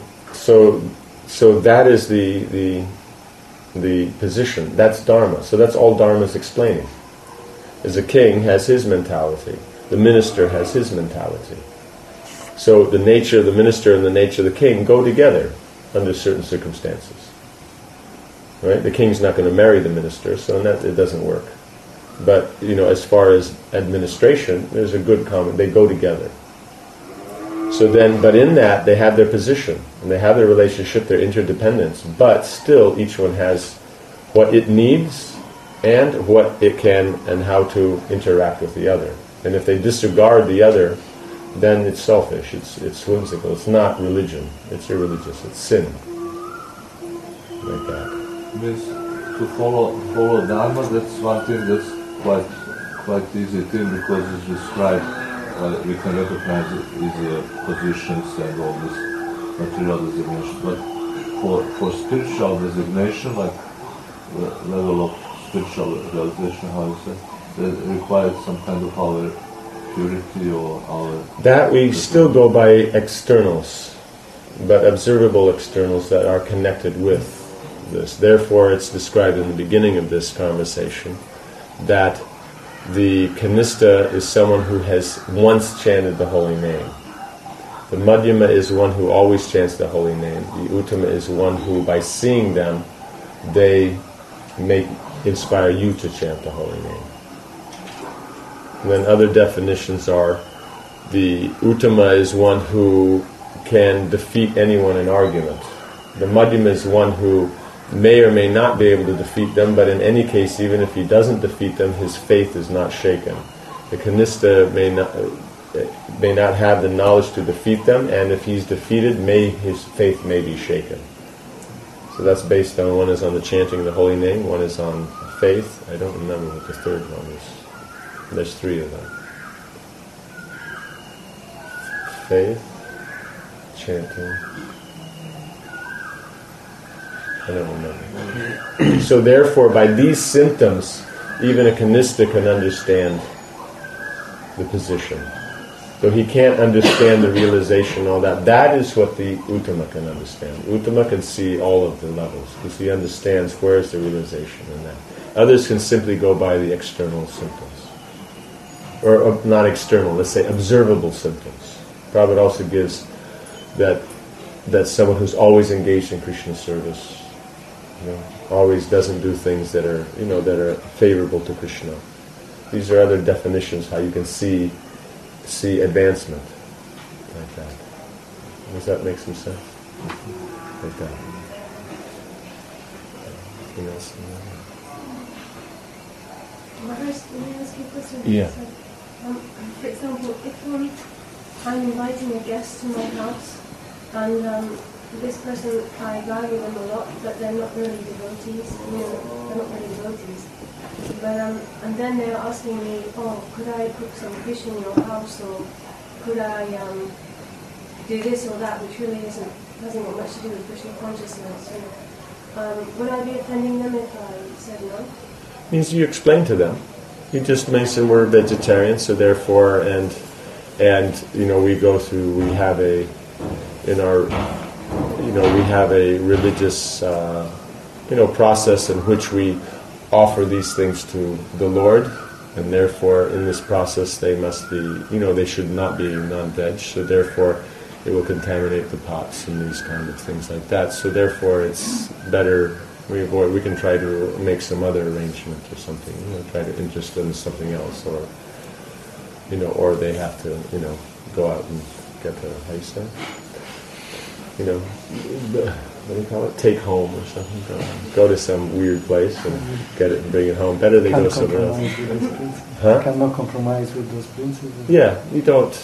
So that is the position. That's Dharma. So that's all Dharma is explaining. As a king has his mentality, the minister has his mentality. So the nature of the minister and the nature of the king go together under certain circumstances. Right? The king's not going to marry the minister, so it doesn't work. But as far as administration, there's a good common. They go together. So then, but in that they have their position and they have their relationship, their interdependence. But still, each one has what it needs and what it can and how to interact with the other. And if they disregard the other, then it's selfish. It's whimsical. It's not religion. It's irreligious. It's sin. Like that. Means to follow Dharma, that's one thing that's quite easy thing because it's described, we can recognize it as positions and all this material designation. But for spiritual designation, like the level of spiritual realization, how you say, that requires some kind of our purity or our... That we still go by externals, but observable externals that are connected with this. Therefore, it's described in the beginning of this conversation that the Kanista is someone who has once chanted the holy name. The Madhyama is one who always chants the holy name. The Uttama is one who, by seeing them, they inspire you to chant the holy name. And then other definitions are the Uttama is one who can defeat anyone in argument. The Madhyama is one who may or may not be able to defeat them, but in any case, even if he doesn't defeat them, his faith is not shaken. The Kanista may not have the knowledge to defeat them, and if he's defeated, his faith may be shaken. So that's based on, one is on the chanting of the holy name, one is on faith. I don't remember what the third one is. There's three of them. Faith, chanting, I don't remember. So therefore, by these symptoms, even a Kanista can understand the position. Though he can't understand the realization, all that. That is what the Uttama can understand. Uttama can see all of the levels, because he understands where is the realization in that. Others can simply go by the external symptoms. Or not external, let's say observable symptoms. Prabhupada also gives that someone who's always engaged in Krishna service, always doesn't do things that are favorable to Krishna. These are other definitions how you can see advancement like that. Does that make some sense? Like that. Anything else? Maharaj, may I ask you a question? Yeah. For example, if I'm inviting a guest to my house and this person, I value them a lot, but they're not really devotees. They're not really devotees. But and then they're asking me, could I cook some fish in your house, or could I do this or that, which really hasn't got much to do with Krishna consciousness. Would I be offending them if I said no? Means you explain to them. You just mention we're vegetarians, so therefore, and we have a religious process in which we offer these things to the Lord, and therefore in this process they must be, they should not be non-veg, so therefore it will contaminate the pots and these kind of things like that. So therefore it's better we can try to make some other arrangement or something, try to interest them in something else, or they have to, go out and get the, how you say? What do you call it? Take home or something. Go to some weird place and get it and bring it home. Better they go somewhere else. Huh? Cannot compromise with those principles. Yeah, you don't,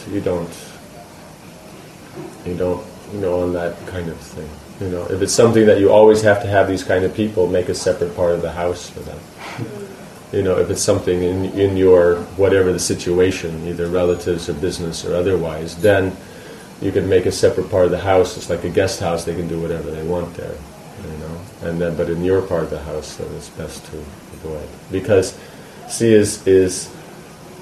on that kind of thing. If it's something that you always have to have these kind of people, make a separate part of the house for them. If it's something in your, whatever the situation, either relatives or business or otherwise, then you can make a separate part of the house. It's like a guest house. They can do whatever they want there, And then, but in your part of the house, then it's best to avoid. Because, see, is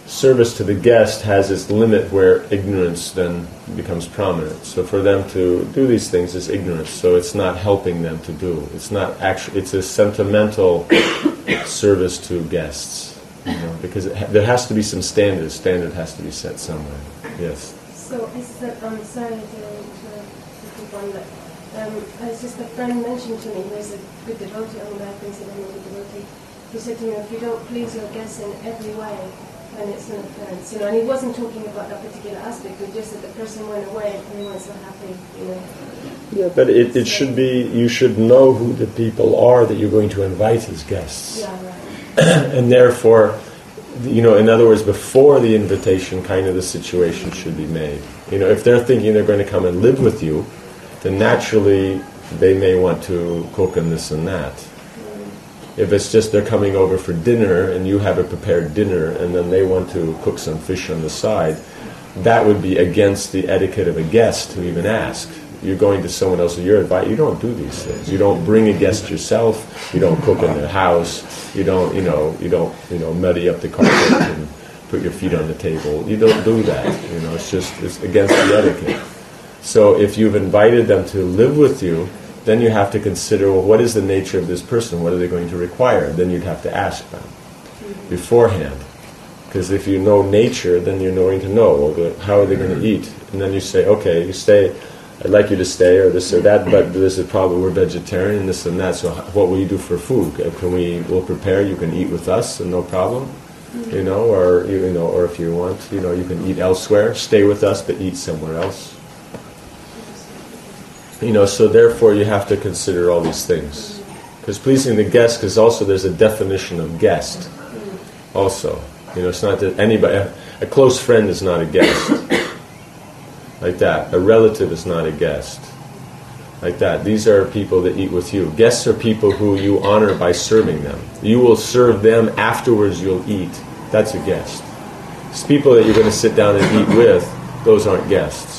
service to the guest has its limit where ignorance then becomes prominent. So for them to do these things is ignorance. So it's not helping them to do. It's not actually. It's a sentimental service to guests, because there has to be some standard. Standard has to be set somewhere. Yes. So is that sorry to keep on that. It's just a friend mentioned to me who's a good devotee, I consider him a good devotee. He said to me, if you don't please your guests in every way, then it's an offense. And he wasn't talking about that particular aspect, but just that the person went away and everyone's so happy, Yeah, but it should be, you should know who the people are that you're going to invite as guests. Yeah, right. And therefore, in other words, before the invitation, kind of the situation should be made. If they're thinking they're going to come and live with you, then naturally they may want to cook and this and that. If it's just they're coming over for dinner and you have a prepared dinner and then they want to cook some fish on the side, that would be against the etiquette of a guest to even ask. You're going to someone else, you're invited. You don't do these things. You don't bring a guest yourself. You don't cook in their house. You don't muddy up the carpet and put your feet on the table. You don't do that. It's against the etiquette. So if you've invited them to live with you, then you have to consider, well, what is the nature of this person? What are they going to require? Then you'd have to ask them beforehand. Because if you know nature, then you're going to know, well, how are they going to eat? And then you say, okay, you stay, I'd like you to stay, or this or that, but this is probably, we're vegetarian, this and that, so what will you do for food? We'll prepare, you can eat with us, and no problem. Or if you want, you can eat elsewhere, stay with us, but eat somewhere else. So therefore you have to consider all these things. Because pleasing the guest, because also there's a definition of guest. Also, it's not that anybody, a close friend is not a guest. Like that. A relative is not a guest. Like that. These are people that eat with you. Guests are people who you honor by serving them. You will serve them, afterwards you'll eat. That's a guest. It's people that you're going to sit down and eat with, those aren't guests.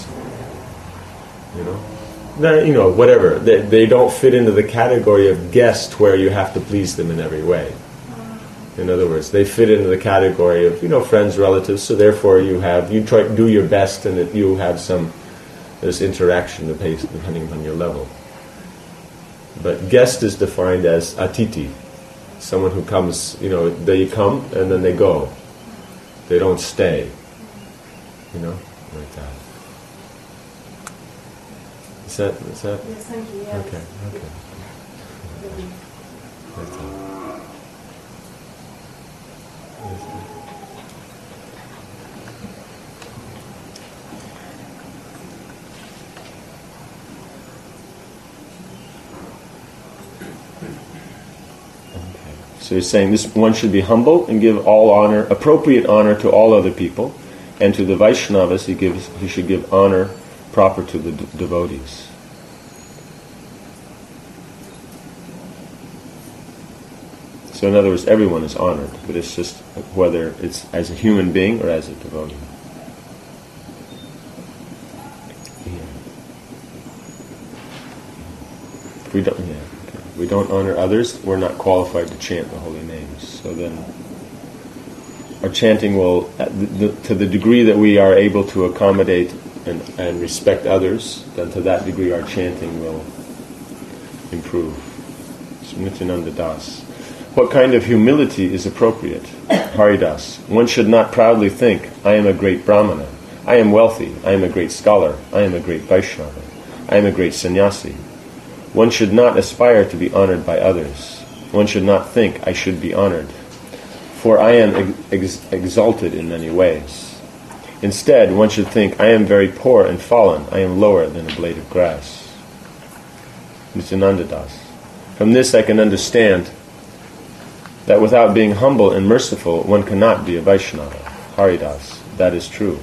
Whatever. They don't fit into the category of guest where you have to please them in every way. In other words, they fit into the category of, friends, relatives, so therefore you try to do your best and that you have there's interaction depending upon your level. But guest is defined as atiti, someone who comes, they come and then they go. They don't stay, like that. Is that? Yes, thank you. Yeah. Okay. Like that. So he's saying this one should be humble and give all honor, appropriate honor to all other people, and to the Vaishnavas he should give honor proper to the devotees. So in other words, everyone is honored, but it's just whether it's as a human being or as a devotee. If we don't honor others, we're not qualified to chant the holy names. So then our chanting will, to the degree that we are able to accommodate and respect others, then to that degree our chanting will improve. Nityananda Das. What kind of humility is appropriate? Haridas. One should not proudly think, I am a great Brahmana, I am wealthy, I am a great scholar, I am a great Vaishnava, I am a great sannyasi. One should not aspire to be honored by others. One should not think, I should be honored, for I am exalted in many ways. Instead, one should think, I am very poor and fallen, I am lower than a blade of grass. Nityananda Das. From this I can understand that without being humble and merciful, one cannot be a Vaishnava. Haridas. That is true.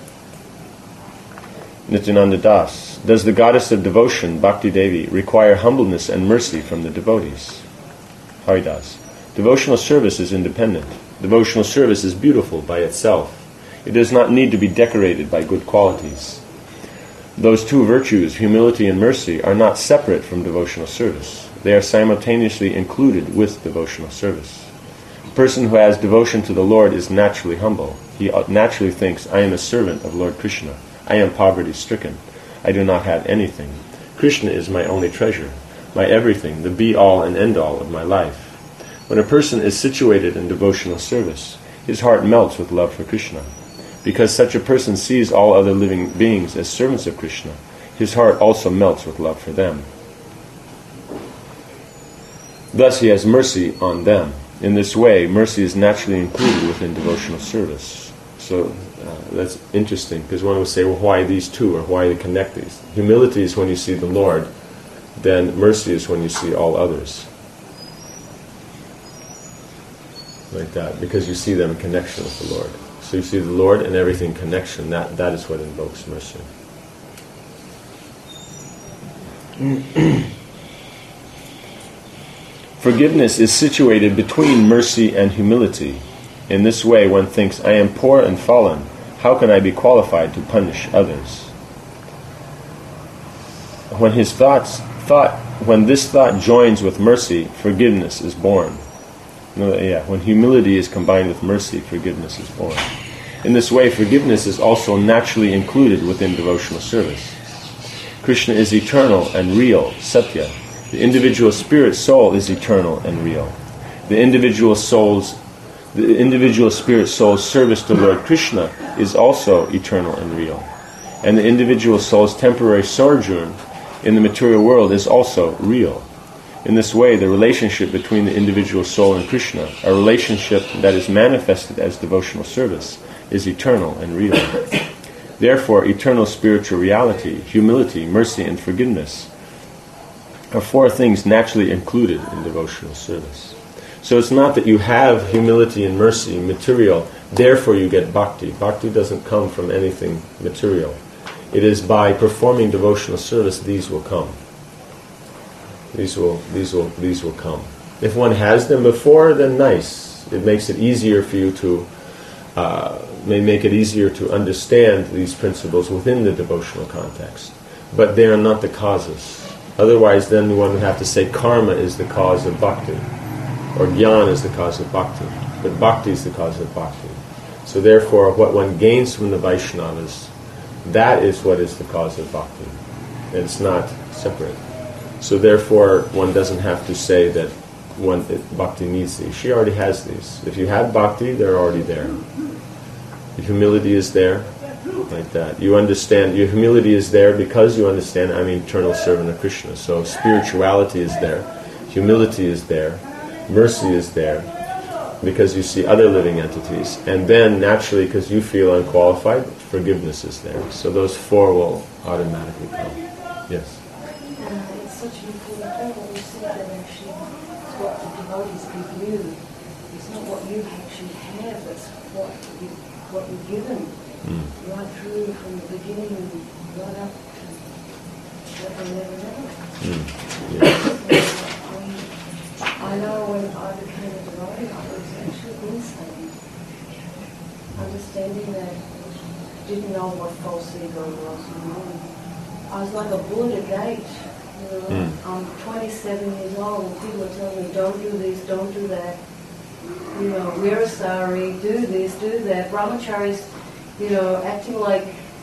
Nityananda Das. Does the goddess of devotion, Bhakti Devi, require humbleness and mercy from the devotees? Haridas. Devotional service is independent. Devotional service is beautiful by itself. It does not need to be decorated by good qualities. Those two virtues, humility and mercy, are not separate from devotional service. They are simultaneously included with devotional service. person who has devotion to the Lord is naturally humble. He naturally thinks, I am a servant of Lord Krishna. I am poverty-stricken. I do not have anything. Krishna is my only treasure, my everything, the be-all and end-all of my life. When a person is situated in devotional service, his heart melts with love for Krishna. Because such a person sees all other living beings as servants of Krishna, his heart also melts with love for them. Thus he has mercy on them. In this way, mercy is naturally included within devotional service. So that's interesting, because one would say, well, why these two, or why they connect these? Humility is when you see the Lord, then mercy is when you see all others. Like that, because you see them in connection with the Lord. So you see the Lord and everything in connection, that is what invokes mercy. Forgiveness is situated between mercy and humility. In this way, one thinks, I am poor and fallen. How can I be qualified to punish others? When this thought joins with mercy, forgiveness is born. When humility is combined with mercy, forgiveness is born. In this way, forgiveness is also naturally included within devotional service. Krishna is eternal and real, Satya. The individual spirit soul is eternal and real. The individual spirit soul's service to Lord Krishna is also eternal and real. And the individual soul's temporary sojourn in the material world is also real. In this way, the relationship between the individual soul and Krishna, a relationship that is manifested as devotional service, is eternal and real. Therefore, eternal spiritual reality, humility, mercy, and forgiveness are four things naturally included in devotional service. So it's not that you have humility and mercy, material, therefore you get bhakti. Bhakti doesn't come from anything material. It is by performing devotional service these will come. These will come. If one has them before, then nice. It makes it easier for you to may make it easier to understand these principles within the devotional context. But they are not the causes. Otherwise, then one would have to say karma is the cause of bhakti, or jnana is the cause of bhakti. But bhakti is the cause of bhakti. So therefore, what one gains from the Vaishnavas, that is what is the cause of bhakti. And it's not separate. So therefore, one doesn't have to say that bhakti needs these. She already has these. If you have bhakti, they're already there. The humility is there, like that. You understand, your humility is there because you understand I'm an eternal servant of Krishna. So spirituality is there, humility is there, mercy is there, because you see other living entities. And then, naturally, because you feel unqualified, forgiveness is there. So those four will automatically come. Yes? It's such an important thing when you see that actually it's what the devotees give you. It's not what you actually have, it's what you're given. Right through from the beginning and right up to what they never know. I know when I became a devotee, I was actually insane. Understanding that, didn't know what false ego was. I was like a bull at a gate. I'm 27 years old and people are telling me, don't do this, don't do that. Wear a sari, do this, do that. Brahmacharis, acting like,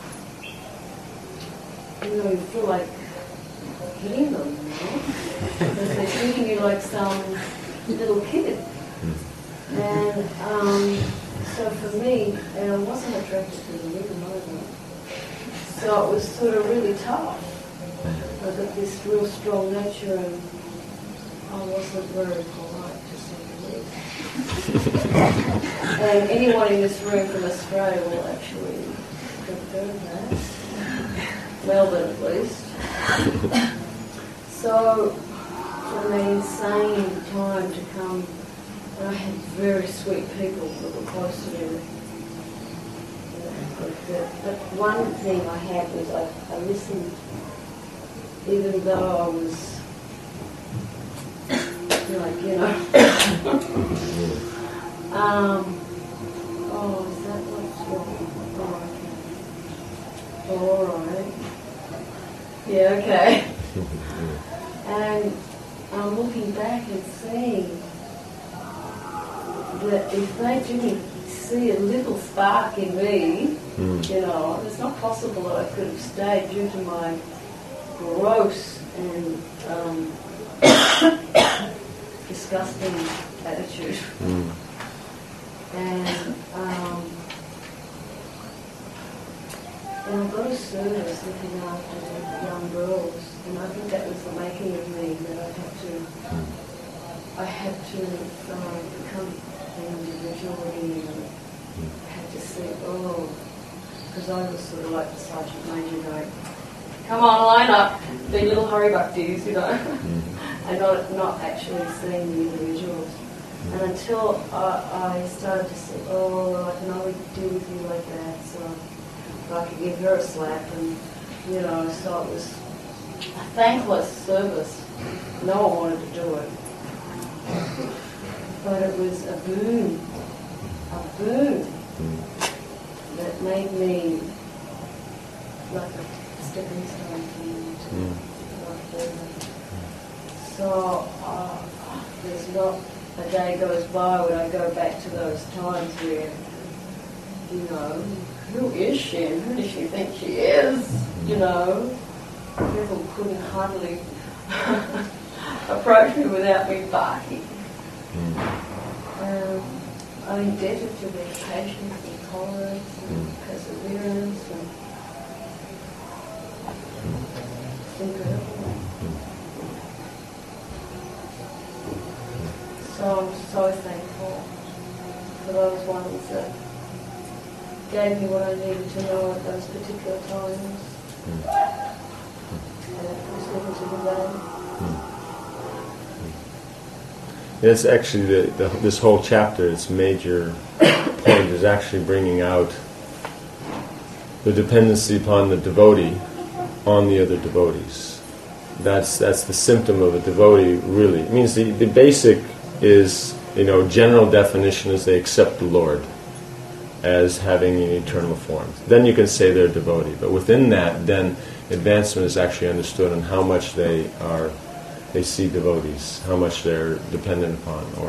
you feel like hitting them, because they're treating you like some little kid. And so for me, and I wasn't attracted to the women either. So it was sort of really tough. I got this real strong nature and I wasn't very polite, to say the least. And anyone in this room from Australia will actually confirm that. Melbourne at least. So for an insane time to come, and I had very sweet people that were close to me. But one thing I had was I listened, even though I was is that what's wrong? Oh, okay. Alright. Yeah, okay. And I'm looking back and seeing that if they didn't see a little spark in me, you know, it's not possible that I could have stayed due to my gross and disgusting attitude. And I got a service looking after the young girls, and I think that was the making of me, that I had to become an individual again. I had to see, because I was sort of like the Sergeant Major going, come on, line up, be little hurry bhaktis, you know, and not actually seeing the individuals. And until I started to say, I can only deal with you like that, so I could give her a slap, and, you know, so it was a thankless service. No one wanted to do it. But it was a boon that made me like a stepping stone for me to life further. So there's not a day goes by when I go back to those times where, you know, who is she and who does she think she is? You know, people couldn't hardly approach me without me barking. I'm indebted to their patience and tolerance and perseverance, and it's incredible. So I'm so thankful for those ones that gave me what I needed to know at those particular times. And it was given to the day. It's actually this whole chapter, its major point is actually bringing out the dependency upon the devotee on the other devotees. That's the symptom of a devotee, really. It means the basic is, you know, general definition is they accept the Lord as having an eternal form. Then you can say they're a devotee. But within that, then advancement is actually understood on how much they see devotees, how much they're dependent upon, or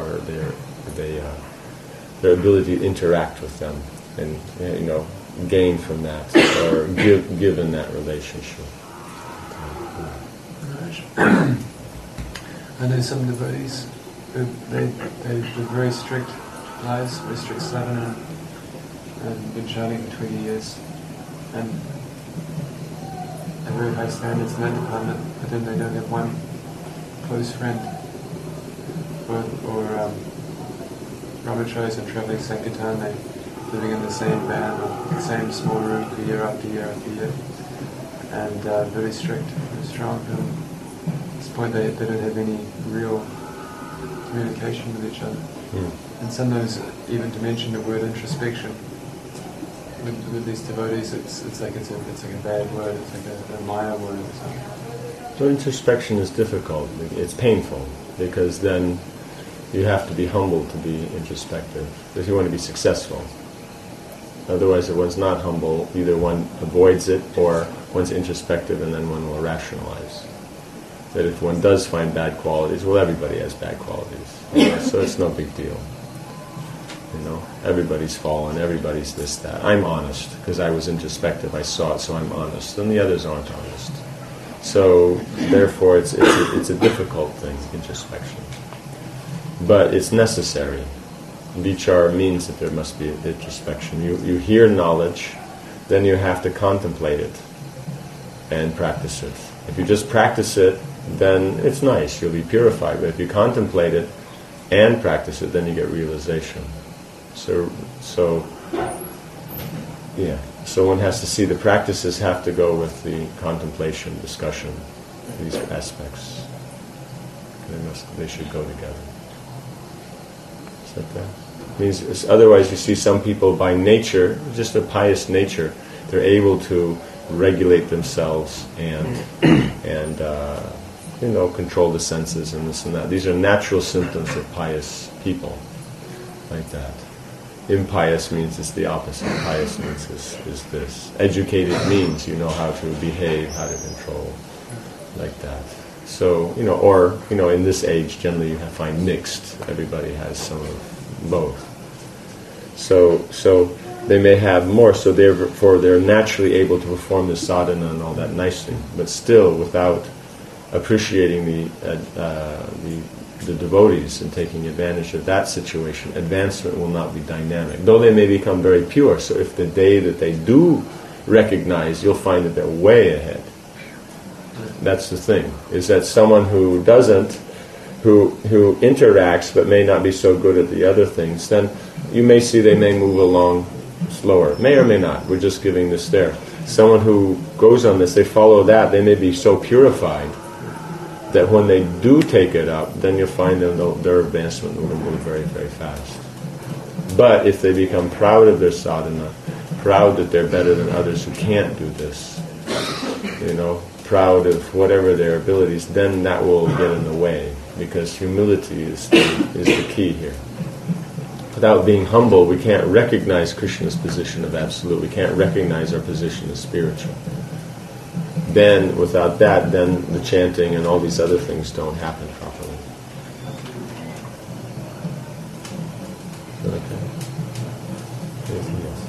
their ability to interact with them, and, you know, gain from that, or give in that relationship. I know some devotees who they live very strict lives, very strict sadhana, and been chanting for 20 years, and have very high standards in that department, but then they don't have one close friend, or brahmacharis and travelling sankirtan, they living in the same van or the same small room for year after year after year, and very strict, very strong. And at this point they don't have any real communication with each other. And sometimes even to mention the word introspection with these devotees, it's like a bad word, it's like a Maya word or something. So introspection is difficult. It's painful, because then you have to be humble to be introspective, if you want to be successful. Otherwise, if one's not humble, either one avoids it, or one's introspective and then one will rationalize. That if one does find bad qualities, well, everybody has bad qualities, you know, so it's no big deal. You know, everybody's fallen, everybody's this, that. I'm honest, because I was introspective, I saw it, so I'm honest, and the others aren't honest. So, therefore, it's a difficult thing, introspection. But it's necessary. Vichara means that there must be introspection. You hear knowledge, then you have to contemplate it and practice it. If you just practice it, then it's nice, you'll be purified. But if you contemplate it and practice it, then you get realization. So one has to see the practices have to go with the contemplation, discussion, these aspects. They should go together. Is that that? Means otherwise you see some people by nature, just a pious nature, they're able to regulate themselves and control the senses and this and that. These are natural symptoms of pious people, like that. Impious means it's the opposite. Pious means is this. Educated means you know how to behave, how to control, like that. So, in this age, generally you find mixed. Everybody has some of both. So they may have more, so therefore they're naturally able to perform the sadhana and all that nicely, but still without appreciating the devotees and taking advantage of that situation, advancement will not be dynamic. Though they may become very pure, so if the day that they do recognize, you'll find that they're way ahead. That's the thing, is that someone who doesn't, who interacts but may not be so good at the other things, then you may see they may move along slower. May or may not. We're just giving this there. Someone who goes on this, they follow that, they may be so purified that when they do take it up, then you'll find them, their advancement will move very, very fast. But if they become proud of their sadhana, proud that they're better than others who can't do this, proud of whatever their abilities, then that will get in the way, because humility is the key here. Without being humble, we can't recognize Krishna's position of absolute. We can't recognize our position as spiritual. Then, without that, then the chanting and all these other things don't happen properly. Okay. Anything else?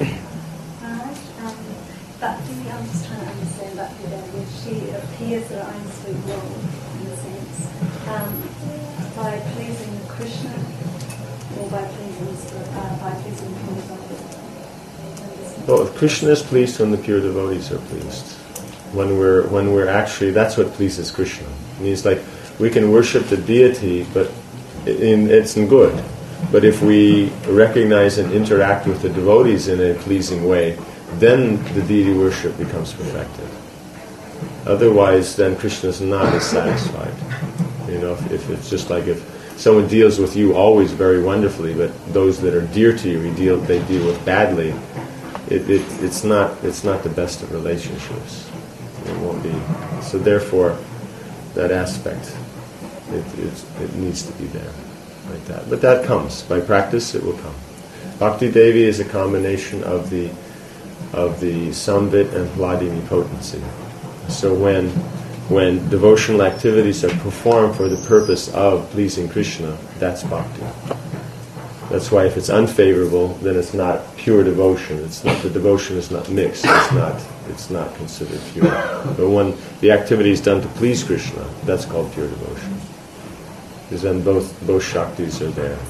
Bhakti, I'm just trying to understand Bhakti Devi. She appears that I'm sweet world, in a sense, by pleasing Krishna or by pleasing pure devotees. Well, if Krishna is pleased, then the pure devotees are pleased. When we're actually, that's what pleases Krishna. It means like we can worship the deity, but it's in good. But if we recognize and interact with the devotees in a pleasing way, then the deity worship becomes perfected. Otherwise, then Krishna is not as satisfied. If it's just like if someone deals with you always very wonderfully, but those that are dear to you, they deal with badly. It's not the best of relationships. It won't be. So therefore, that aspect, it needs to be there, like that. But that comes by practice. It will come. Bhakti Devi is a combination of the Samvit and Hladini potency. So when devotional activities are performed for the purpose of pleasing Krishna, that's bhakti. That's why if it's unfavorable, then it's not pure devotion. The devotion is not mixed. It's not considered pure. But when the activity is done to please Krishna, that's called pure devotion. Because then both Shaktis are there.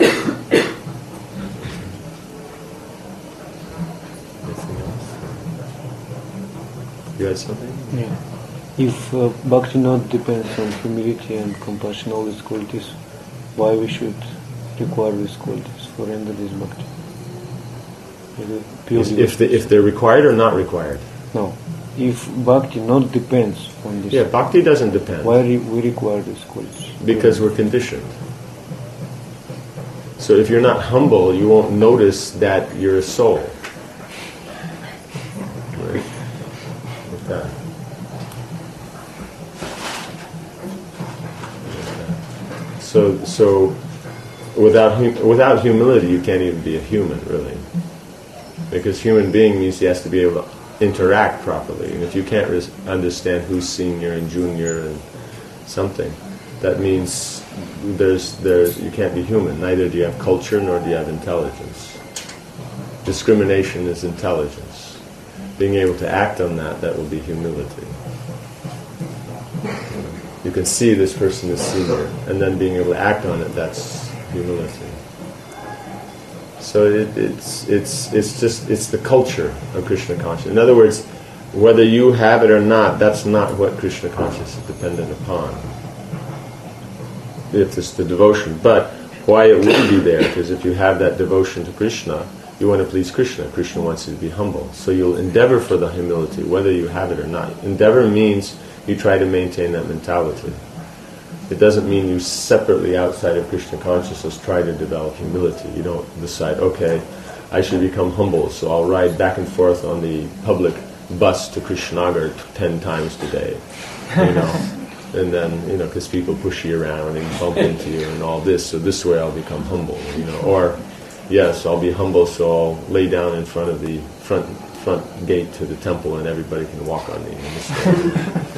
Anything else? You had something? Yeah. If bhakti not depends on humility and compassion, all these qualities, why we should require these qualities for render this bhakti? If they're required or not required? No. If bhakti not depends on this, yeah, bhakti doesn't depend. Why we require these qualities? Because we're conditioned. So if you're not humble, you won't notice that you're a soul. Right? Like that. So without humility, you can't even be a human, really. Because human being means he has to be able to interact properly. And if you can't understand who's senior and junior and something, that means you can't be human. Neither do you have culture nor do you have intelligence. Discrimination is intelligence. Being able to act on that will be humility. You can see this person is senior, and then being able to act on it, that's humility. So it's the culture of Krishna consciousness. In other words, whether you have it or not, that's not what Krishna consciousness is dependent upon. If it's the devotion. But why it will be there, because if you have that devotion to Krishna, you want to please Krishna. Krishna wants you to be humble. So you'll endeavor for the humility, whether you have it or not. Endeavor means you try to maintain that mentality. It doesn't mean you separately outside of Krishna consciousness try to develop humility. You don't decide, okay, I should become humble, so I'll ride back and forth on the public bus to Krishnagar 10 times today. And then, because people push you around and bump into you and all this, so this way I'll become humble, Or, yes, I'll be humble, so I'll lay down in front of the front gate to the temple and everybody can walk on me.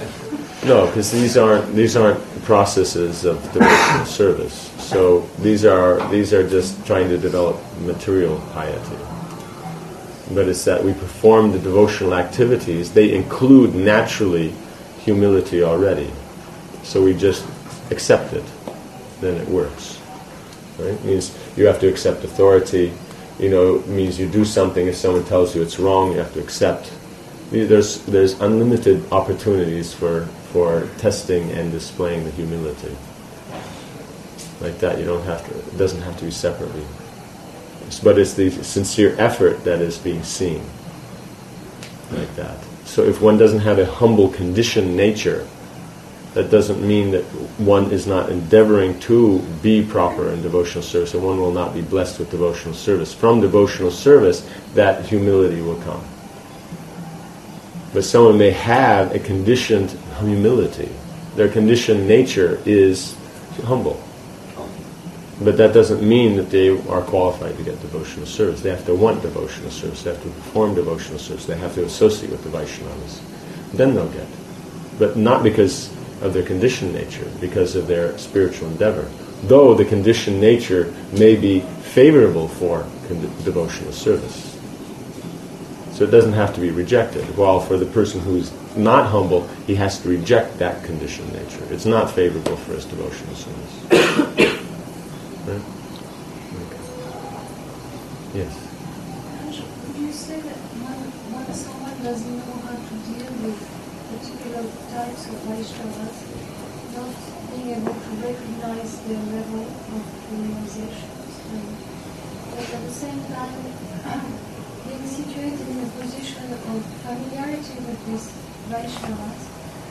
No, because these aren't processes of devotional service. So these are just trying to develop material piety. But it's that we perform the devotional activities. They include naturally humility already. So we just accept it. Then it works. Right? It means you have to accept authority. It means you do something. If someone tells you it's wrong, you have to accept. There's unlimited opportunities for testing and displaying the humility. Like that, it doesn't have to be separately. But it's the sincere effort that is being seen. Like that. So if one doesn't have a humble, conditioned nature, that doesn't mean that one is not endeavoring to be proper in devotional service, and one will not be blessed with devotional service. From devotional service, that humility will come. But someone may have a conditioned humility. Their conditioned nature is humble. But that doesn't mean that they are qualified to get devotional service. They have to want devotional service. They have to perform devotional service. They have to associate with the Vaishnavas. Then they'll get. But not because of their conditioned nature, because of their spiritual endeavor. Though the conditioned nature may be favorable for devotional service. So it doesn't have to be rejected. While for the person who's not humble, he has to reject that conditioned nature. It's not favorable for his devotional service. Right? Okay. Yes? Would you say that when someone doesn't know how to deal with particular types of Vaishnavas, not being able to recognize their level of realization, but at the same time, being situated in a position of familiarity with these Vaishnavas,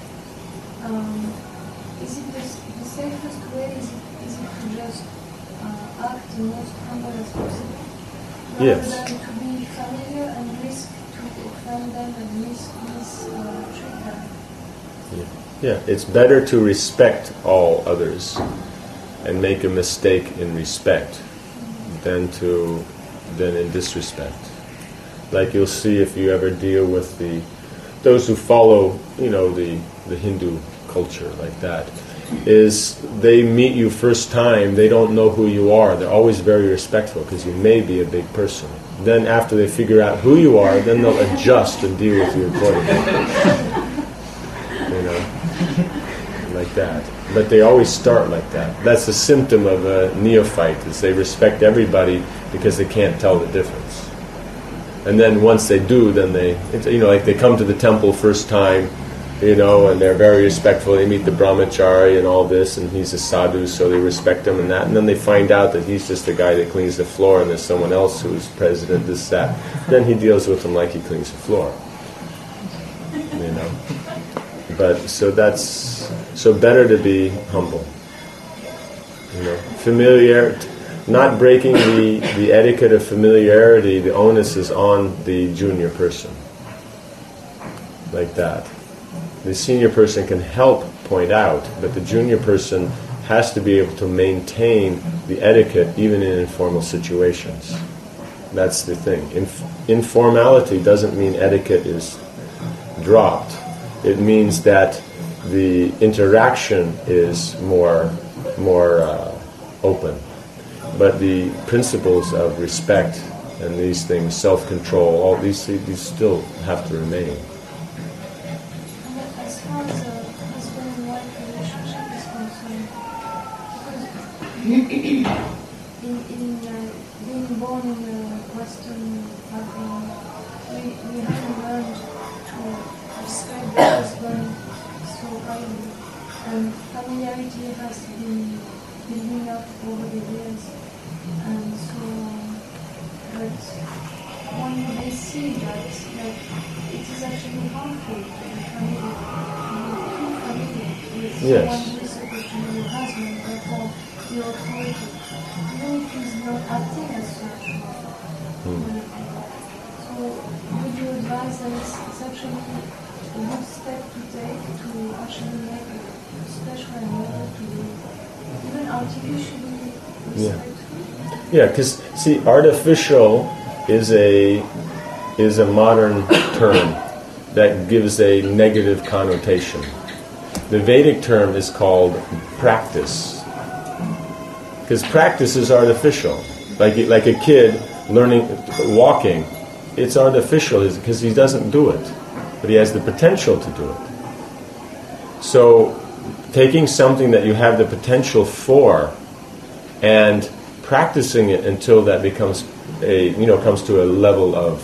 is it the safest way? Is it to just act the most humble as possible? Rather Yes. than to be familiar and risk to offend them and mistreat them? Yeah, it's better to respect all others and make a mistake in respect than in disrespect. Like you'll see if you ever deal with those who follow, the Hindu culture like that, is they meet you first time, they don't know who you are. They're always very respectful because you may be a big person. Then after they figure out who you are, then they'll adjust and deal with you accordingly. Like that. But they always start like that. That's a symptom of a neophyte, is they respect everybody because they can't tell the difference. And then once they do, then like they come to the temple first time, and they're very respectful. They meet the brahmachari and all this, and he's a sadhu, so they respect him and that. And then they find out that he's just the guy that cleans the floor, and there's someone else who's president, this, that. Then he deals with them like he cleans the floor. But so better to be humble. Familiarity. Not breaking the etiquette of familiarity, the onus is on the junior person. Like that. The senior person can help point out, but the junior person has to be able to maintain the etiquette even in informal situations. That's the thing. Informality doesn't mean etiquette is dropped. It means that the interaction is more open. But the principles of respect and these things, self-control, all these still have to remain. And as far as a husband and wife relationship is concerned, because in being born in a Western background, we haven't learned to respect the husband so highly, and familiarity has been building up over the years. And so, but when they see that it is actually harmful to be familiar with Yes. someone who is supposed to be your husband, therefore your authority, even if he's not acting as such. So, would you advise that it's actually a good step to take to actually make a special endeavor to be even artificially respectful? Yeah, because see, artificial is a modern term. that gives a negative connotation. The Vedic term is called practice. Because practice is artificial. Like a kid learning walking, it's artificial because he doesn't do it, but he has the potential to do it. So taking something that you have the potential for and practicing it until that becomes comes to a level of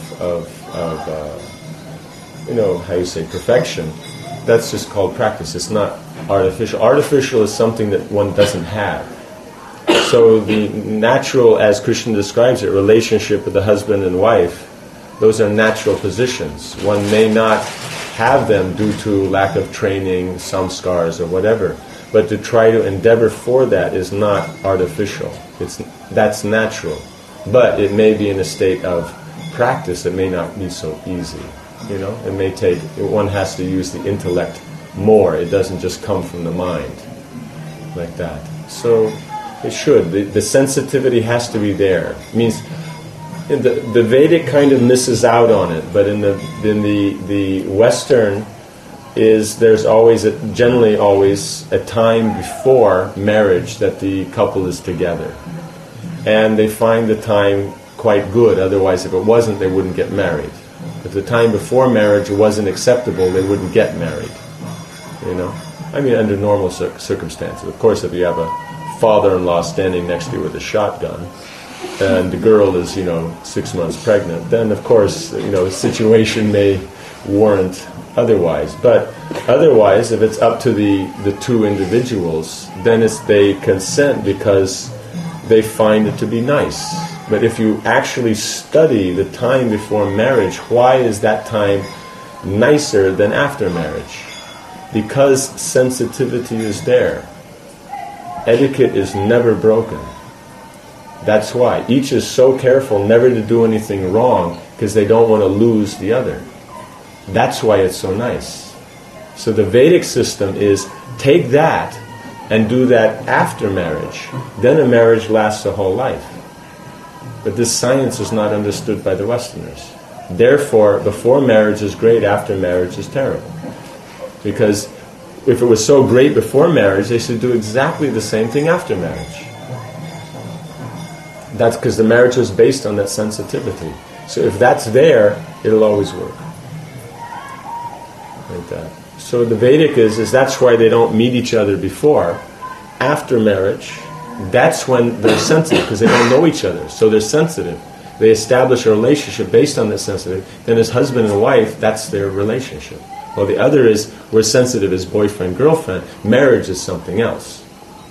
perfection, that's just called practice. It's not artificial. Artificial is something that one doesn't have. So the natural, as Krishna describes it, relationship with the husband and wife, those are natural positions. One may not have them due to lack of training, samskars, or whatever. But to try to endeavor for that is not artificial. That's natural. But it may be in a state of practice. It may not be so easy. It may take, one has to use the intellect more. It doesn't just come from the mind like that. So it should. The sensitivity has to be there. It means the Vedic kind of misses out on it, but in the Western there's always generally always a time before marriage that the couple is together, and they find the time quite good. Otherwise, if it wasn't, they wouldn't get married. If the time before marriage wasn't acceptable, they wouldn't get married. Under normal circumstances. Of course, if you have a father-in-law standing next to you with a shotgun, and the girl is, 6 months pregnant, then of course, the situation may warrant otherwise. But otherwise, if it's up to the two individuals, then they consent because they find it to be nice. But if you actually study the time before marriage, why is that time nicer than after marriage? Because sensitivity is there. Etiquette is never broken. That's why. Each is so careful never to do anything wrong because they don't want to lose the other. That's why it's so nice. So the Vedic system is take that and do that after marriage. Then a marriage lasts a whole life. But this science is not understood by the Westerners. Therefore, before marriage is great, after marriage is terrible. Because if it was so great before marriage, they should do exactly the same thing after marriage. That's because the marriage was based on that sensitivity. So if that's there, it'll always work. Like that. So the Vedic is that's why they don't meet each other before. After marriage, that's when they're sensitive, because they don't know each other. So they're sensitive. They establish a relationship based on that sensitivity. Then as husband and wife, that's their relationship. Well, the other is we're sensitive as boyfriend, girlfriend. Marriage is something else.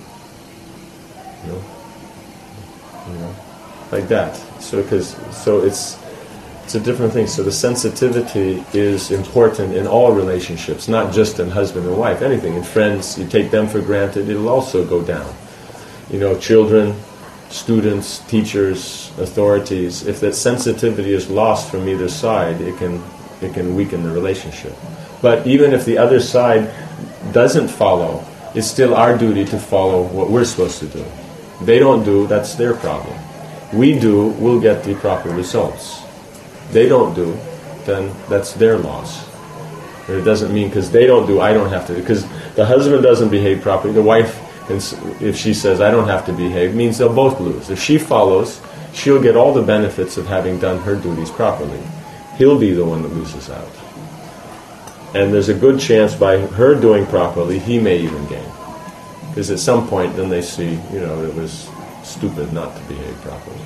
Like that. So it's a different thing. So the sensitivity is important in all relationships, not just in husband and wife. Anything in friends, you take them for granted, it'll also go down. Children, students, teachers, authorities. If that sensitivity is lost from either side, it can weaken the relationship. But even if the other side doesn't follow, it's still our duty to follow what we're supposed to do. They don't do, that's their problem. We do, we'll get the proper results. They don't do, then that's their loss. But it doesn't mean because they don't do, I don't have to. Because the husband doesn't behave properly, the wife, if she says, I don't have to behave, means they'll both lose. If she follows, she'll get all the benefits of having done her duties properly. He'll be the one that loses out. And there's a good chance by her doing properly, he may even gain. Because at some point, then they see, it was stupid not to behave properly.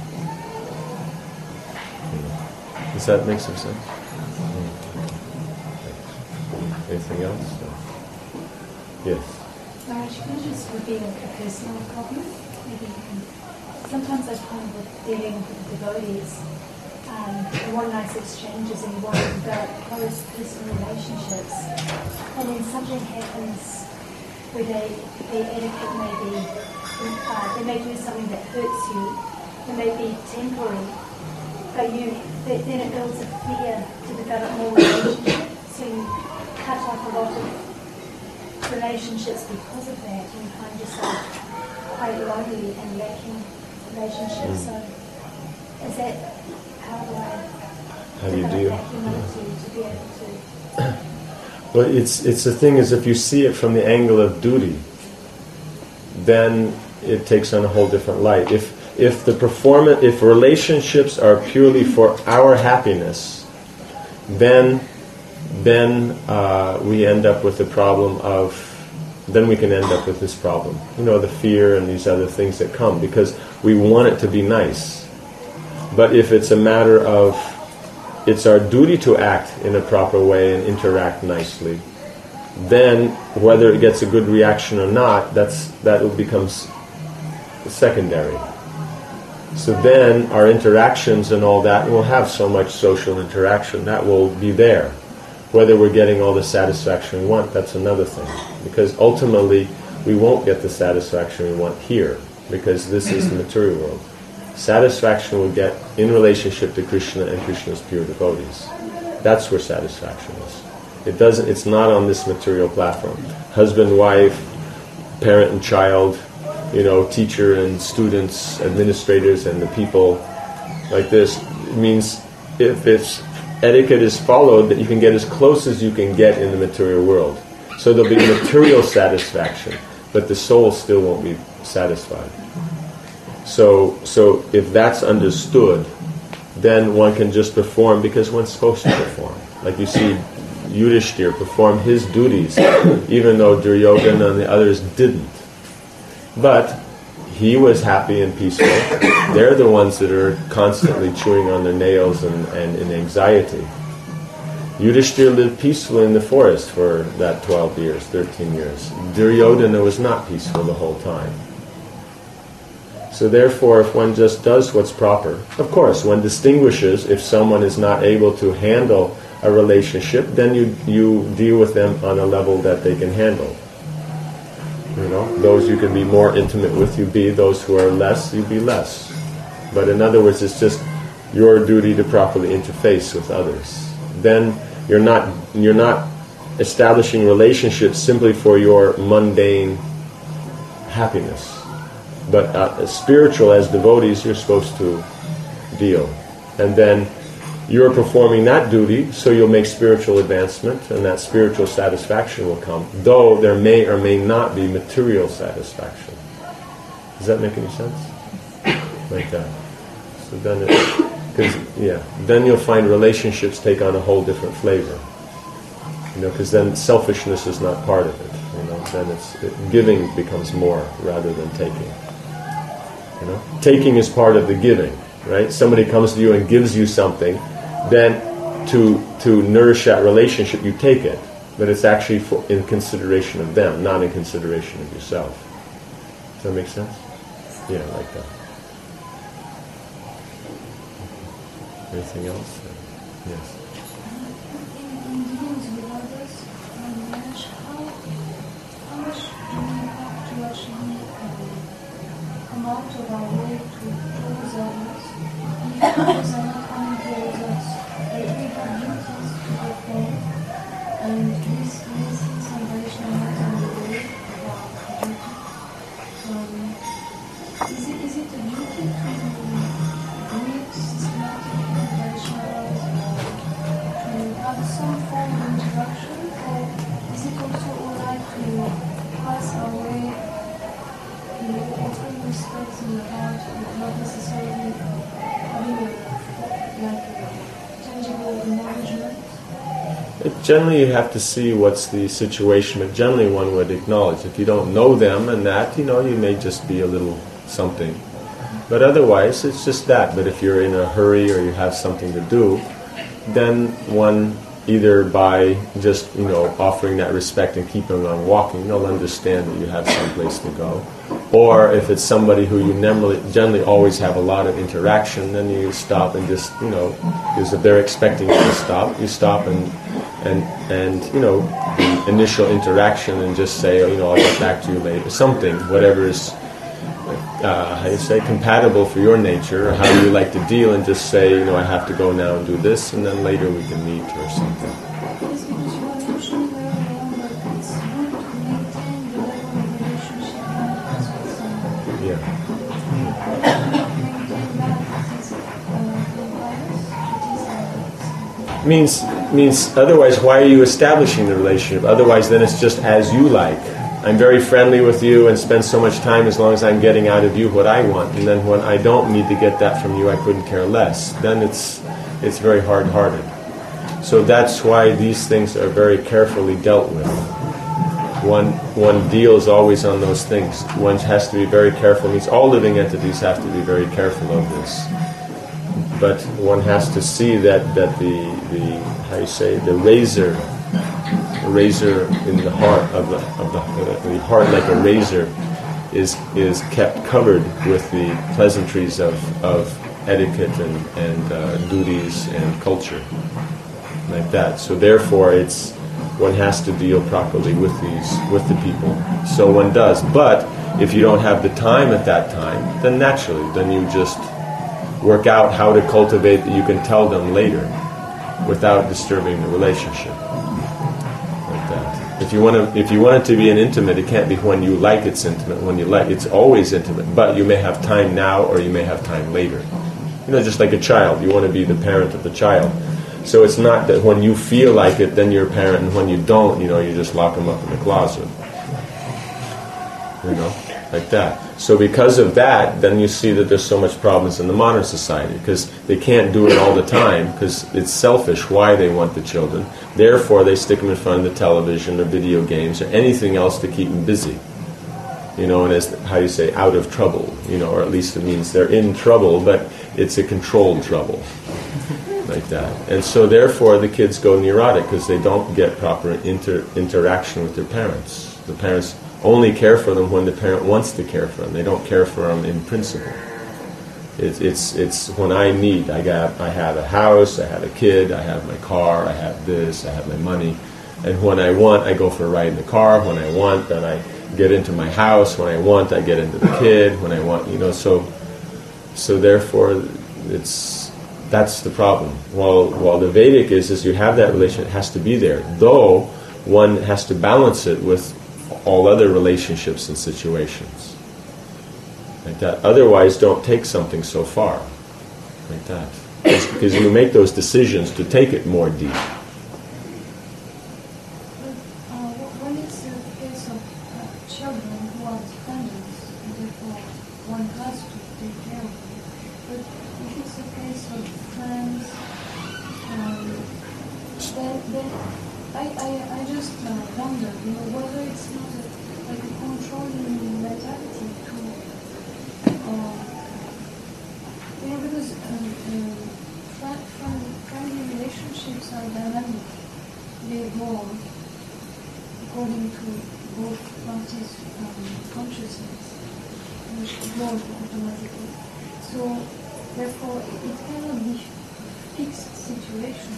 Does that make some sense? Anything else? Yes. Maharaj, can I just reveal a personal problem? Maybe sometimes I find with dealing with the devotees, you want nice exchanges and you want to develop close personal relationships, and then something happens where the etiquette may be, they may do something that hurts you, it may be temporary, but then it builds a fear to develop more relationships, so you cut off a lot of relationships because of that, and you find yourself quite lonely and lacking relationships. So is that, how do I How do you deal? humility to be able to. Well, it's the thing is, if you see it from the angle of duty, then it takes on a whole different light. If relationships are purely for our happiness, then we end up with the problem of. Then we can end up with this problem. The fear and these other things that come because we want it to be nice. But if it's a matter of it's our duty to act in a proper way and interact nicely, then whether it gets a good reaction or not, that becomes secondary. So then our interactions and all that, we'll have so much social interaction, that will be there. Whether we're getting all the satisfaction we want, that's another thing. Because ultimately, we won't get the satisfaction we want here, because this is the material world. Satisfaction we'll get in relationship to Krishna and Krishna's pure devotees. That's where satisfaction is. It's not on this material platform. Husband, wife, parent and child, teacher and students, administrators and the people like this. It means if etiquette is followed, that you can get as close as you can get in the material world. So there'll be material satisfaction, but the soul still won't be satisfied. So if that's understood, then one can just perform because one's supposed to perform. Like you see Yudhishthira perform his duties, even though Duryodhana and the others didn't. But he was happy and peaceful. They're the ones that are constantly chewing on their nails and in anxiety. Yudhishthira lived peacefully in the forest for that 12 years, 13 years. Duryodhana was not peaceful the whole time. So therefore, if one just does what's proper, of course, one distinguishes if someone is not able to handle a relationship, then you deal with them on a level that they can handle. Those you can be more intimate with, you be. Those who are less, you be less. But in other words, it's just your duty to properly interface with others. Then you're not establishing relationships simply for your mundane happiness. But spiritual, as devotees, you're supposed to deal. And then you're performing that duty, so you'll make spiritual advancement, and that spiritual satisfaction will come, though there may or may not be material satisfaction. Does that make any sense? Like that. So then you'll find relationships take on a whole different flavor. Because then selfishness is not part of it. Then giving becomes more rather than taking. Taking is part of the giving, right? Somebody comes to you and gives you something, then to nourish that relationship, you take it. But it's actually in consideration of them, not in consideration of yourself. Does that make sense? Yeah, like that. Anything else? Yes. In dealings with others, how much do we have to actually come out of our way to please others? If others are not coming towards us, we have duties to perform, and we see some Vaishnavas on the way of our duty. Is it a duty to meet systematically Vaishnavas to have some form of interaction, or is it also alright to pass our way, offering respect in the heart, but not necessarily having a tangible acknowledgement? Generally, you have to see what's the situation, but generally one would acknowledge. If you don't know them and that, you may just be a little something. But otherwise, it's just that. But if you're in a hurry or you have something to do, then one, either by just, offering that respect and keeping on walking, they'll understand that you have some place to go. Or if it's somebody who you generally always have a lot of interaction, then you stop and just, because if they're expecting you to stop, you stop and the initial interaction and just say, I'll get back to you later. Something, whatever is, compatible for your nature, or how you like to deal, and just say, I have to go now and do this, and then later we can meet or something. Yes, because you are mentioning earlier on that it's good to maintain the level of relationship one has with someone. Yeah. Maintain that, it is bias, it is Means otherwise, why are you establishing the relationship? Otherwise, then it's just as you like. I'm very friendly with you and spend so much time as long as I'm getting out of you what I want. And then when I don't need to get that from you, I couldn't care less. Then it's very hard-hearted. So that's why these things are very carefully dealt with. One deals always on those things. One has to be very careful. It means all living entities have to be very careful of this. But one has to see that the how you say, the razor in the heart of the heart like a razor is kept covered with the pleasantries of etiquette and duties and culture, like that. So therefore, one has to deal properly with the people. So one does. But if you don't have the time at that time, then naturally, then you just work out how to cultivate that you can tell them later without disturbing the relationship. Like that. If you want it to be an intimate, it can't be when you like it's intimate. When you like, it's always intimate. But you may have time now or you may have time later. Just like a child. You want to be the parent of the child. So it's not that when you feel like it, then you're a parent, and when you don't, you just lock them up in the closet. Like that. So because of that, then you see that there's so much problems in the modern society, because they can't do it all the time, because it's selfish why they want the children. Therefore, they stick them in front of the television or video games or anything else to keep them busy. And as, how you say, out of trouble, or at least it means they're in trouble, but it's a controlled trouble. Like that. And so therefore the kids go neurotic because they don't get proper interaction with their parents. The parents only care for them when the parent wants to care for them. They don't care for them in principle. It's when I need. I have a house, I have a kid, I have my car, I have this, I have my money. And when I want, I go for a ride in the car. When I want, then I get into my house. When I want, I get into the kid. When I want, so therefore that's the problem. While the Vedic is you have that relation, it has to be there. Though one has to balance it with all other relationships and situations. Like that. Otherwise, don't take something so far. Like that. Because you make those decisions to take it more deep. When it's a case of children who are dependent, therefore one has to take care of them. But if it's a case of friends, then I just wonder, whether it's not like a controlling mentality to, because friendly relationships are dynamic. They evolve according to both parties' consciousness, which evolve automatically. So therefore, it cannot be fixed situation.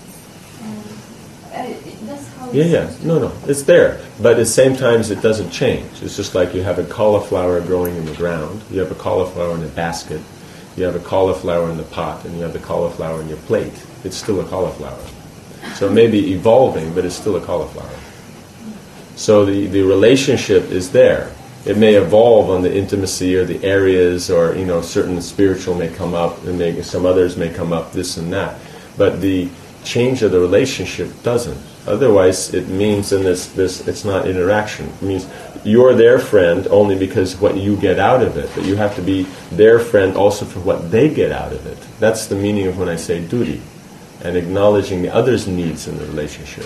That's how No. It's there. But at the same time, it doesn't change. It's just like you have a cauliflower growing in the ground. You have a cauliflower in a basket. You have a cauliflower in the pot. And you have the cauliflower in your plate. It's still a cauliflower. So it may be evolving, but it's still a cauliflower. So the relationship is there. It may evolve on the intimacy or the areas, or certain spiritual may come up, and some others may come up, this and that. But the change of the relationship doesn't. Otherwise, it means it's not interaction. It means you're their friend only because of what you get out of it, but you have to be their friend also for what they get out of it. That's the meaning of when I say duty, and acknowledging the other's needs in the relationship.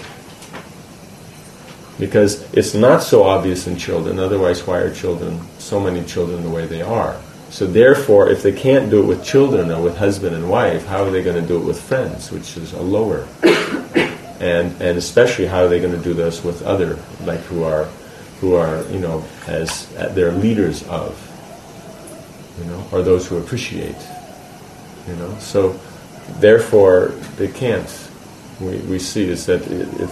Because it's not so obvious in children, otherwise why are so many children the way they are? So therefore, if they can't do it with children or with husband and wife, how are they going to do it with friends, which is a lower? And especially, how are they going to do this with other, like who are as they're leaders of, or those who appreciate, So therefore, they can't. We see is that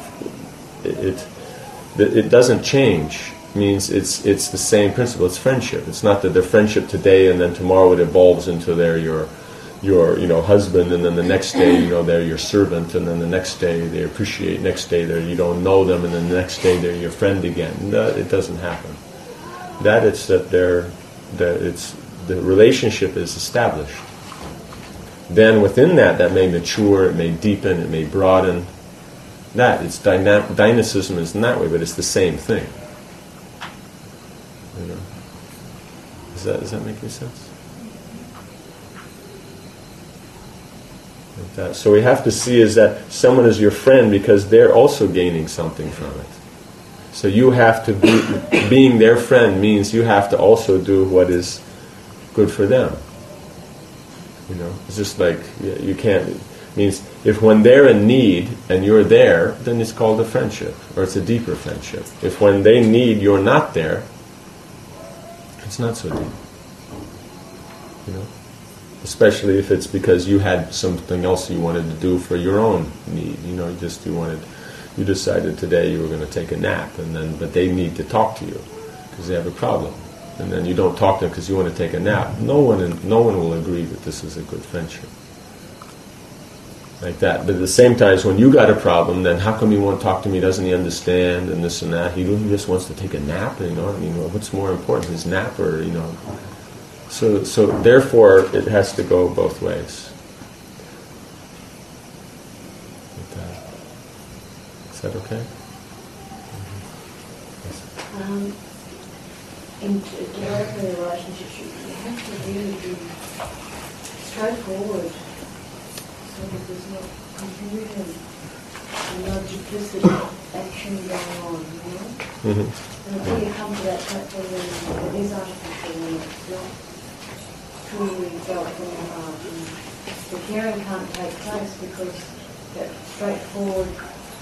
it doesn't change. Means it's the same principle. It's friendship. It's not that they're friendship today and then tomorrow it evolves into they're your husband, and then the next day they're your servant, and then the next day they appreciate. Next day you don't know them, and then the next day they're your friend again. It doesn't happen. The relationship is established. then within that may mature, it may deepen, it may broaden. That it's dynamicism is in that way, but it's the same thing. You know? Does that make any sense? Like that. So we have to see is that someone is your friend because they're also gaining something from it. So you have to be, being their friend means you have to also do what is good for them. You know, it's just like you can't. Means if when they're in need and you're there, then it's called a friendship, or it's a deeper friendship. If when they need you're not there, it's not so deep. You know, especially if it's because you had something else you wanted to do for your own need. You know, you decided today you were going to take a nap, but they need to talk to you because they have a problem, and then you don't talk to them because you want to take a nap. No one will agree that this is a good friendship. Like that. But at the same time, when you got a problem, then how come he won't talk to me? Doesn't he understand? And this and that. He just wants to take a nap. You know, what's more important, his nap or So therefore, it has to go both ways. Like that. Is that okay? In developing a relationship, you have to really be straightforward. So that there's no confusion and no duplicity action going on, you know? Mm-hmm. And until you come to that point where it is artificial and it's not truly felt from the heart, and the caring can't take place because that straightforward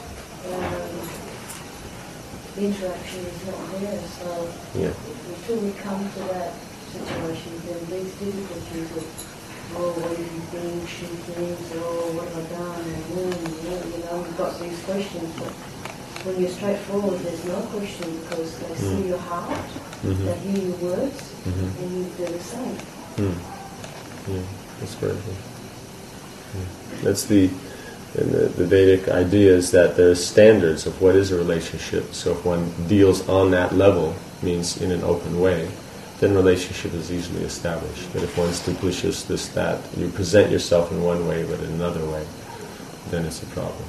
interaction is not there. So until we come to that situation, then these difficulties of what have you been, things, what have I done, and we've got these questions, but when you're straightforward, there's no question because they see your heart, they hear your words, and you do the same. Yeah, that's very good. Yeah. That's the Vedic idea is that there's standards of what is a relationship. So if one deals on that level, means in an open way, then relationship is easily established. But if one's duplicitous, this, that, you present yourself in one way but in another way, then it's a problem.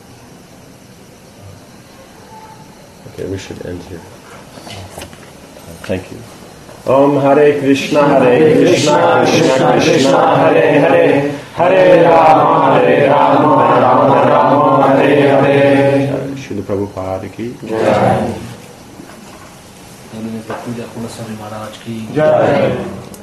Okay, we should end here. Thank you. Om Hare Krishna, Krishna Krishna, Hare Hare, Hare Rama, Rama Rama, Hare Hare. Srila Prabhupada ki Jai. पूजा कुलस्वामी महाराज की Jai.